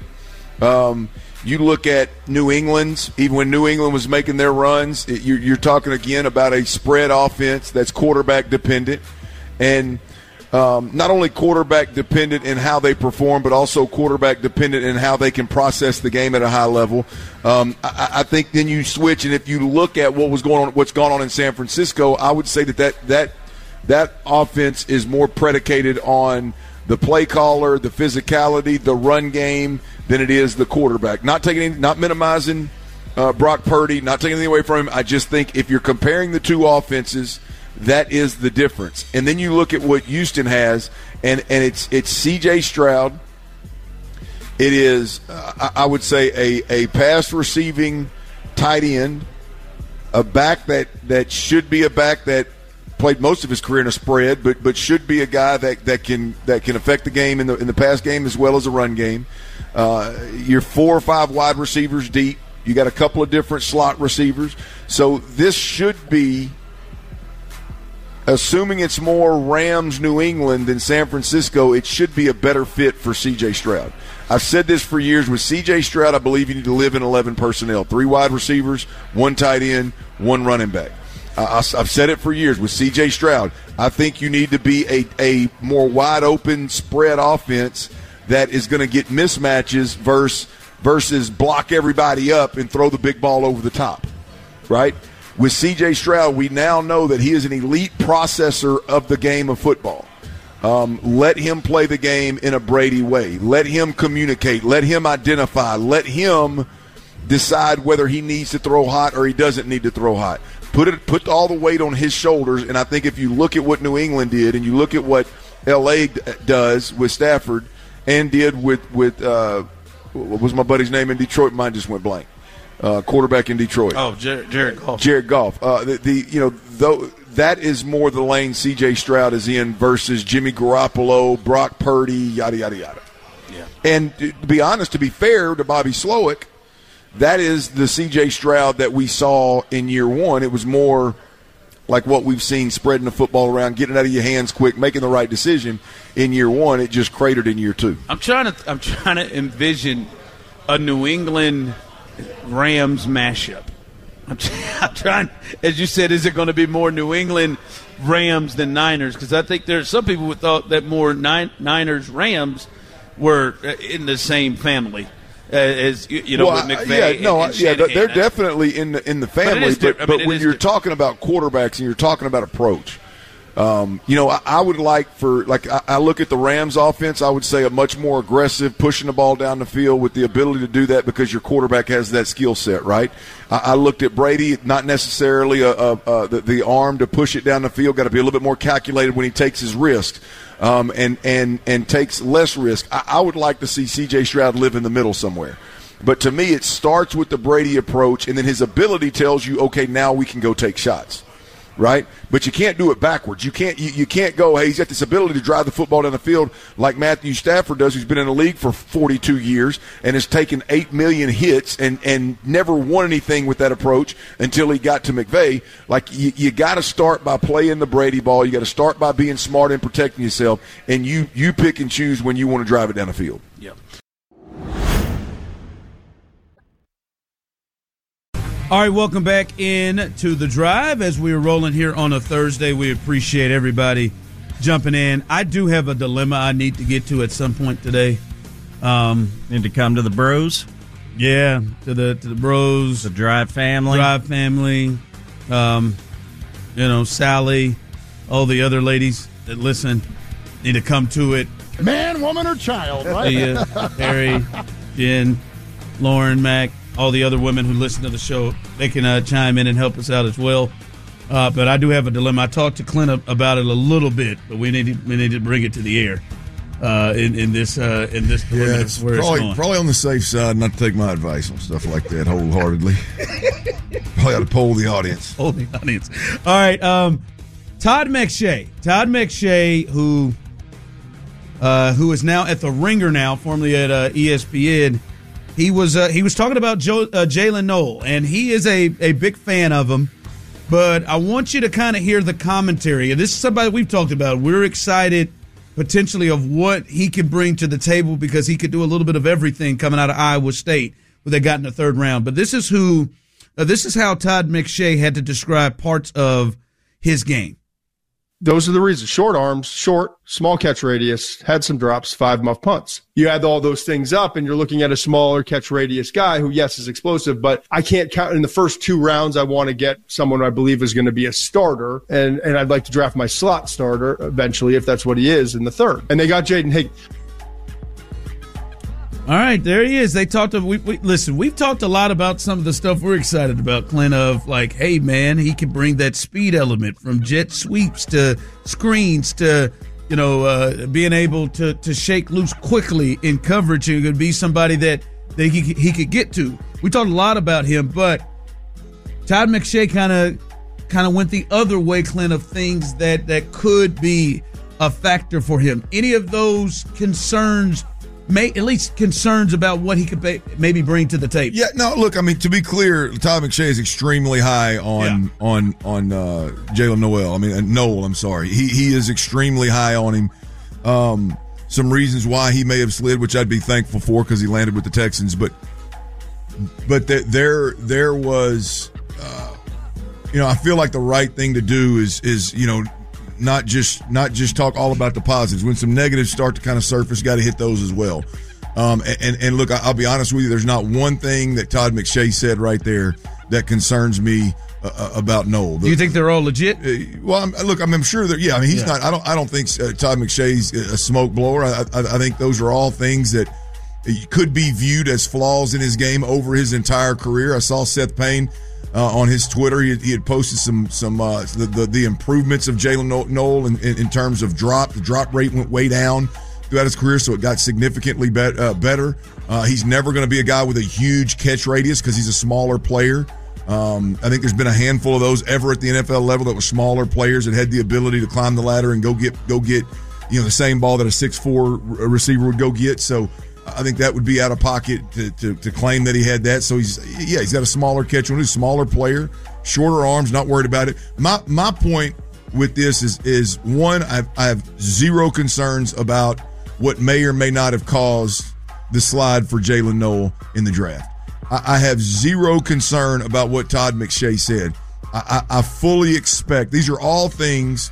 You look at New England's, even when New England was making their runs, you're talking again about a spread offense that's quarterback dependent, and not only quarterback dependent in how they perform, but also quarterback dependent in how they can process the game at a high level. I think then you switch, and if you look at what's gone on in San Francisco, I would say that offense is more predicated on the play caller, the physicality, the run game than it is the quarterback. Not minimizing Brock Purdy, not taking anything away from him. I just think if you're comparing the two offenses, that is the difference. And then you look at what Houston has, and it's C.J. Stroud. It is, I would say, a pass receiving tight end, a back that should be a back that played most of his career in a spread, but should be a guy that can affect the game in the pass game as well as the run game. You're 4 or 5 wide receivers deep. You got a couple of different slot receivers. So this should be, assuming it's more Rams New England than San Francisco, it should be a better fit for C.J. Stroud. I've said this for years. With C.J. Stroud, I believe you need to live in 11 personnel, 3 wide receivers, 1 tight end, 1 running back. I've said it for years. With C.J. Stroud, I think you need to be a more wide-open spread offense that is going to get mismatches versus versus block everybody up and throw the big ball over the top, right? With C.J. Stroud, we now know that he is an elite processor of the game of football. Let him play the game in a Brady way. Let him communicate. Let him identify. Let him decide whether he needs to throw hot or he doesn't need to throw hot. Put all the weight on his shoulders, and I think if you look at what New England did and you look at what L.A. does with Stafford and did with what was my buddy's name in Detroit? Mine just went blank. Quarterback in Detroit. Oh, Jared Goff. Jared Goff. That is more the lane C.J. Stroud is in versus Jimmy Garoppolo, Brock Purdy, yada, yada, yada. Yeah. And to be honest, to be fair to Bobby Slowick, that is the C.J. Stroud that we saw in year one. It was more like what we've seen, spreading the football around, getting it out of your hands quick, making the right decision in year one. It just cratered in year two. I'm trying to envision a New England Rams mashup. I'm trying, as you said, is it going to be more New England Rams than Niners? Because I think there's some people who thought that more Niners Rams were in the same family. As with McVay. They're definitely in the family. But when you're talking about quarterbacks and you're talking about approach, I would like I look at the Rams offense. I would say a much more aggressive, pushing the ball down the field with the ability to do that because your quarterback has that skill set, right? I looked at Brady, not necessarily the arm to push it down the field. Got to be a little bit more calculated when he takes his risks. And takes less risk. I would like to see C.J. Stroud live in the middle somewhere. But to me, it starts with the Brady approach, and then his ability tells you, okay, now we can go take shots, right? But you can't do it backwards. You can't go, hey, he's got this ability to drive the football down the field like Matthew Stafford does, who's been in the league for 42 years and has taken 8 million hits and never won anything with that approach until he got to McVay. Like, you got to start by playing the Brady ball. You got to start by being smart and protecting yourself, and you pick and choose when you want to drive it down the field. Yep. All right, welcome back in to The Drive as we're rolling here on a Thursday. We appreciate everybody jumping in. I do have a dilemma I need to get to at some point today. Need to come to the bros? Yeah, to the bros. The Drive family. Sally, all the other ladies that listen need to come to it. Man, woman, or child, right? Harry, Jen, Lauren, Mac, all the other women who listen to the show, they can chime in and help us out as well. But I do have a dilemma. I talked to Clint about it a little bit, but we need to bring it to the air in this dilemma. Yeah, it's probably on the safe side not to take my advice on stuff like that wholeheartedly. Probably ought to poll the audience. All right, Todd McShay, who is now at the Ringer now, formerly at ESPN. He was talking about Jalen Noel, and he is a big fan of him. But I want you to kind of hear the commentary. And this is somebody we've talked about. We're excited potentially of what he could bring to the table because he could do a little bit of everything coming out of Iowa State, where they got in the third round. But this is how Todd McShay had to describe parts of his game. Those are the reasons. Short arms, short, small catch radius, had some drops, 5 muff punts. You add all those things up, and you're looking at a smaller catch radius guy who, yes, is explosive, but I can't count in the first 2 rounds. I want to get someone who I believe is going to be a starter, and I'd like to draft my slot starter eventually, if that's what he is, in the third. And they got Jaden Higgins. All right, there he is. They talked. Listen, we've talked a lot about some of the stuff we're excited about, Clint, of like, hey, man, he can bring that speed element from jet sweeps to screens to, being able to shake loose quickly in coverage. He could be somebody that he could get to. We talked a lot about him, but Todd McShay kind of went the other way, Clint, of things that could be a factor for him. Any of those concerns? At least concerns about what he could maybe bring to the table. Yeah, no, look, I mean, to be clear, Todd McShay is extremely high on Jalen Noel. I mean, Noel, I'm sorry. He is extremely high on him. Some reasons why he may have slid, which I'd be thankful for because he landed with the Texans. But there was, I feel like the right thing to do is not just talk all about the positives. When some negatives start to kind of surface, got to hit those as well. And look, I'll be honest with you. There's not one thing that Todd McShay said right there that concerns me about Noel. Do you think they're all legit? I'm sure that. Yeah, I mean, he's not. I don't think Todd McShay's a smoke blower. I think those are all things that could be viewed as flaws in his game over his entire career. I saw Seth Payne on his Twitter. He had posted some the improvements of Jalen Noel in terms of drop. The drop rate went way down throughout his career, so it got significantly better. He's never going to be a guy with a huge catch radius because he's a smaller player. I think there's been a handful of those ever at the NFL level that were smaller players that had the ability to climb the ladder and go get the same ball that a 6'4" receiver would go get. So I think that would be out of pocket to claim that he had that. So he's got a smaller catch when he's a smaller player, shorter arms, not worried about it. My point with this is one, I have zero concerns about what may or may not have caused the slide for Jalen Noel in the draft. I have zero concern about what Todd McShay said. I fully expect these are all things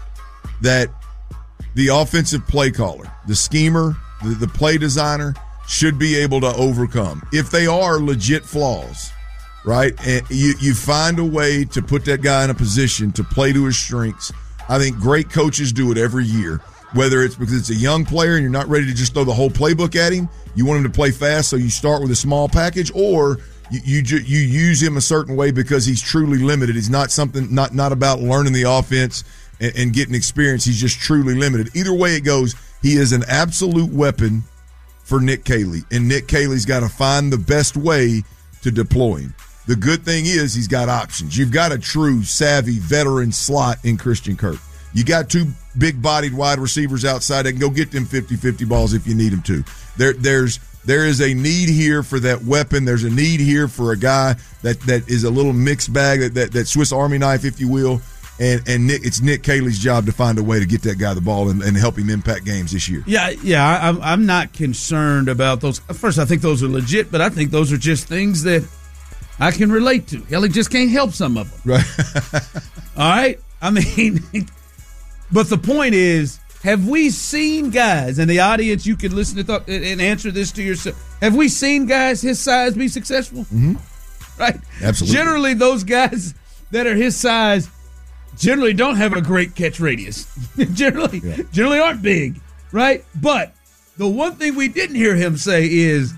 that the offensive play caller, the schemer, the play designer should be able to overcome. If they are legit flaws, right, and you find a way to put that guy in a position to play to his strengths. I think great coaches do it every year, whether it's because it's a young player and you're not ready to just throw the whole playbook at him. You want him to play fast, so you start with a small package, or you use him a certain way because he's truly limited. He's not about learning the offense and getting experience. He's just truly limited. Either way it goes, he is an absolute weapon for Nick Caley, and Nick Caley's got to find the best way to deploy him. The good thing is he's got options. You've got a true, savvy, veteran slot in Christian Kirk. You got two big-bodied wide receivers outside that can go get them 50-50 balls if you need them to. There is a need here for that weapon. There's a need here for a guy that is a little mixed bag, that Swiss Army knife, if you will. And it's Nick Caley's job to find a way to get that guy the ball and help him impact games this year. Yeah, I'm not concerned about those. First, I think those are legit, but I think those are just things that I can relate to. Hell, he just can't help some of them. Right. All right? I mean, but the point is, have we seen guys, and the audience, you can listen to and answer this to yourself, have we seen guys his size be successful? Mm-hmm. Right? Absolutely. Generally, those guys that are his size generally don't have a great catch radius. Generally aren't big, right? But the one thing we didn't hear him say is,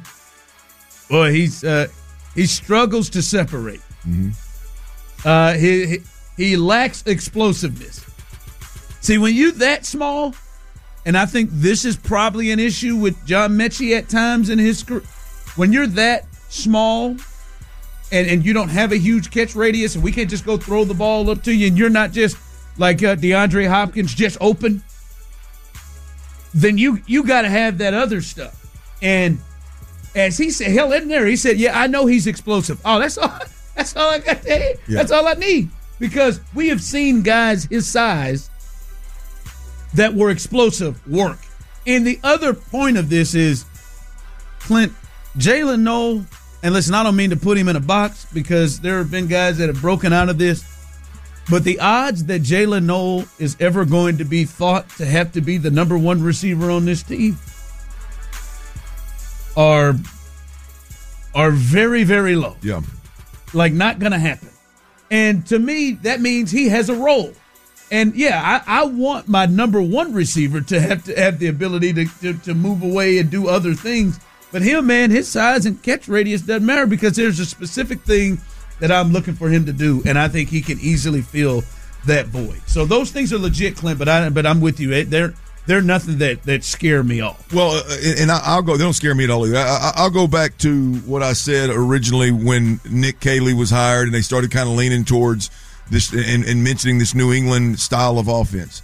boy, he struggles to separate. Mm-hmm. He lacks explosiveness. See, when you're that small, and I think this is probably an issue with John Mechie at times in his career, when you're that small and you don't have a huge catch radius and we can't just go throw the ball up to you and you're not just like DeAndre Hopkins just open, then you got to have that other stuff. And as he said, hell, isn't there? He said, yeah, I know he's explosive. Oh, that's all I got to say. Yeah. That's all I need. Because we have seen guys his size that were explosive work. And the other point of this is, Clint, Jalen Noel, and listen, I don't mean to put him in a box because there have been guys that have broken out of this, but the odds that Jalen Noel is ever going to be thought to have to be the number one receiver on this team are very, very low. Yeah. Like, not going to happen. And to me, that means he has a role. And, yeah, I want my number one receiver to have the ability to move away and do other things. But him, man, his size and catch radius doesn't matter because there's a specific thing that I'm looking for him to do, and I think he can easily fill that void. So those things are legit, Clint, but I'm with you. They're nothing that scare me off. Well, and I'll go. They don't scare me at all either. I'll go back to what I said originally when Nick Caley was hired, and they started kind of leaning towards this and mentioning this New England style of offense.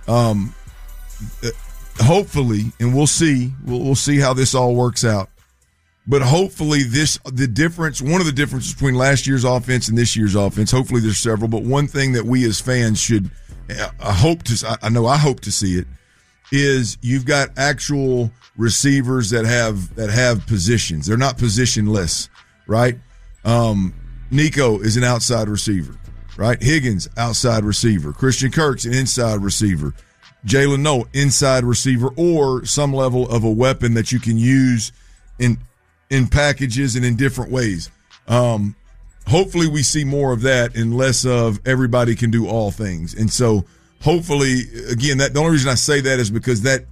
Hopefully, and we'll see how this all works out. But hopefully, one of the differences between last year's offense and this year's offense. Hopefully, there's several, but one thing that we as fans should, I hope to see it, is you've got actual receivers that have positions. They're not positionless, right? Nico is an outside receiver, right? Higgins, outside receiver. Christian Kirk's an inside receiver. Jalen Noel, inside receiver, or some level of a weapon that you can use in packages and in different ways. Hopefully we see more of that and less of everybody can do all things. And so hopefully, again, the only reason I say that is because that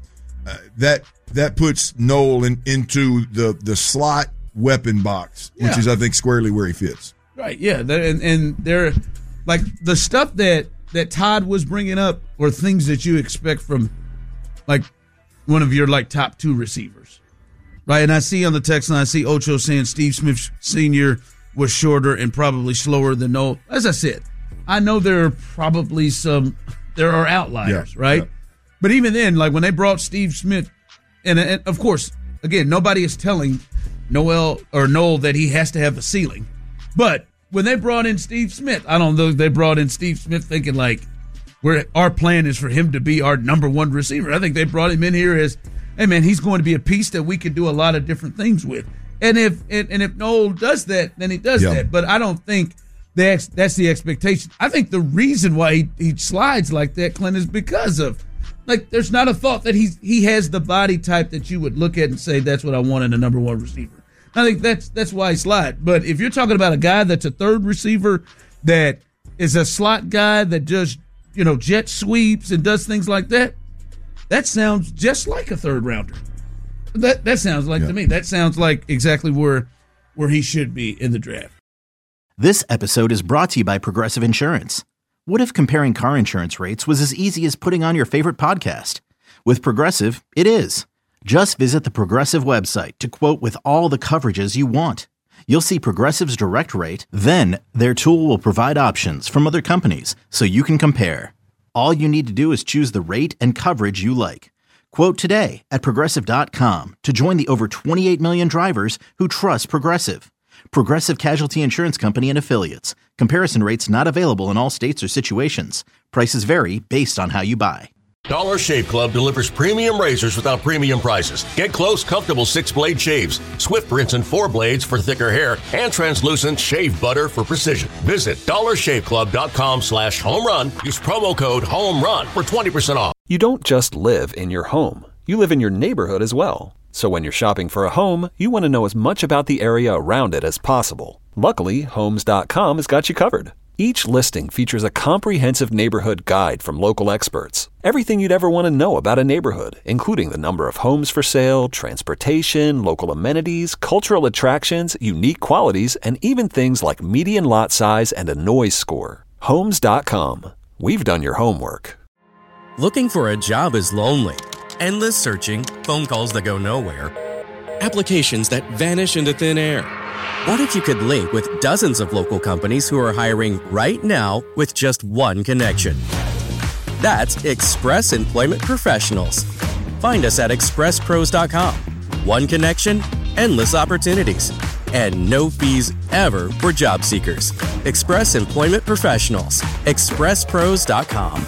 puts Noel into the slot weapon box, which is, I think, squarely where he fits. Right, yeah. And they're like the stuff that Todd was bringing up or things that you expect from like one of your like top two receivers. Right, and I see on the text line, I see Ocho saying Steve Smith Sr. was shorter and probably slower than Noel. As I said, I know there are outliers, right? Yeah. But even then, like when they brought Steve Smith, and of course, again, nobody is telling Noel that he has to have a ceiling. But when they brought in Steve Smith, I don't know if they brought in Steve Smith thinking like our plan is for him to be our number one receiver. I think they brought him in here as, hey man, he's going to be a piece that we can do a lot of different things with. And if Noel does that, then he does that. But I don't think that's the expectation. I think the reason why he slides like that, Clint, is because of like there's not a thought that he has the body type that you would look at and say that's what I want in a number one receiver. I think that's why he slides. But if you're talking about a guy that's a third receiver that is a slot guy that just jet sweeps and does things like that, that sounds just like a third rounder. That sounds like to me. That sounds like exactly where he should be in the draft. This episode is brought to you by Progressive Insurance. What if comparing car insurance rates was as easy as putting on your favorite podcast? With Progressive, it is. Just visit the Progressive website to quote with all the coverages you want. You'll see Progressive's direct rate, then their tool will provide options from other companies so you can compare. All you need to do is choose the rate and coverage you like. Quote today at Progressive.com to join the over 28 million drivers who trust Progressive. Progressive Casualty Insurance Company and Affiliates. Comparison rates not available in all states or situations. Prices vary based on how you buy. Dollar Shave Club delivers premium razors without premium prices. Get close, comfortable 6-blade shaves, Swift rinse and 4 blades for thicker hair, and translucent shave butter for precision. Visit dollarshaveclub.com/homerun. Use promo code HOMERUN for 20% off. You don't just live in your home. You live in your neighborhood as well. So when you're shopping for a home, you want to know as much about the area around it as possible. Luckily, Homes.com has got you covered. Each listing features a comprehensive neighborhood guide from local experts. Everything you'd ever want to know about a neighborhood, including the number of homes for sale, transportation, local amenities, cultural attractions, unique qualities, and even things like median lot size and a noise score. Homes.com. We've done your homework. Looking for a job is lonely. Endless searching, phone calls that go nowhere, applications that vanish into thin air. What if you could link with dozens of local companies who are hiring right now with just one connection? That's Express Employment Professionals. Find us at expresspros.com. One connection, endless opportunities, and no fees ever for job seekers. Express Employment Professionals. expresspros.com.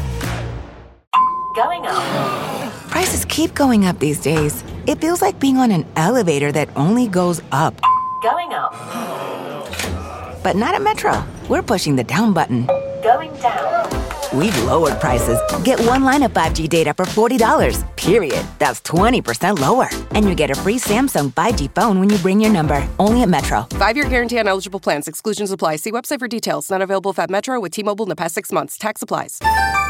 Going up. Prices keep going up these days. It feels like being on an elevator that only goes up. Going up. But not at Metro. We're pushing the down button. Going down. We've lowered prices. Get one line of 5G data for $40, period. That's 20% lower. And you get a free Samsung 5G phone when you bring your number. Only at Metro. 5-year guarantee on eligible plans. Exclusions apply. See website for details. Not available at Metro with T-Mobile in the past 6 months. Tax applies.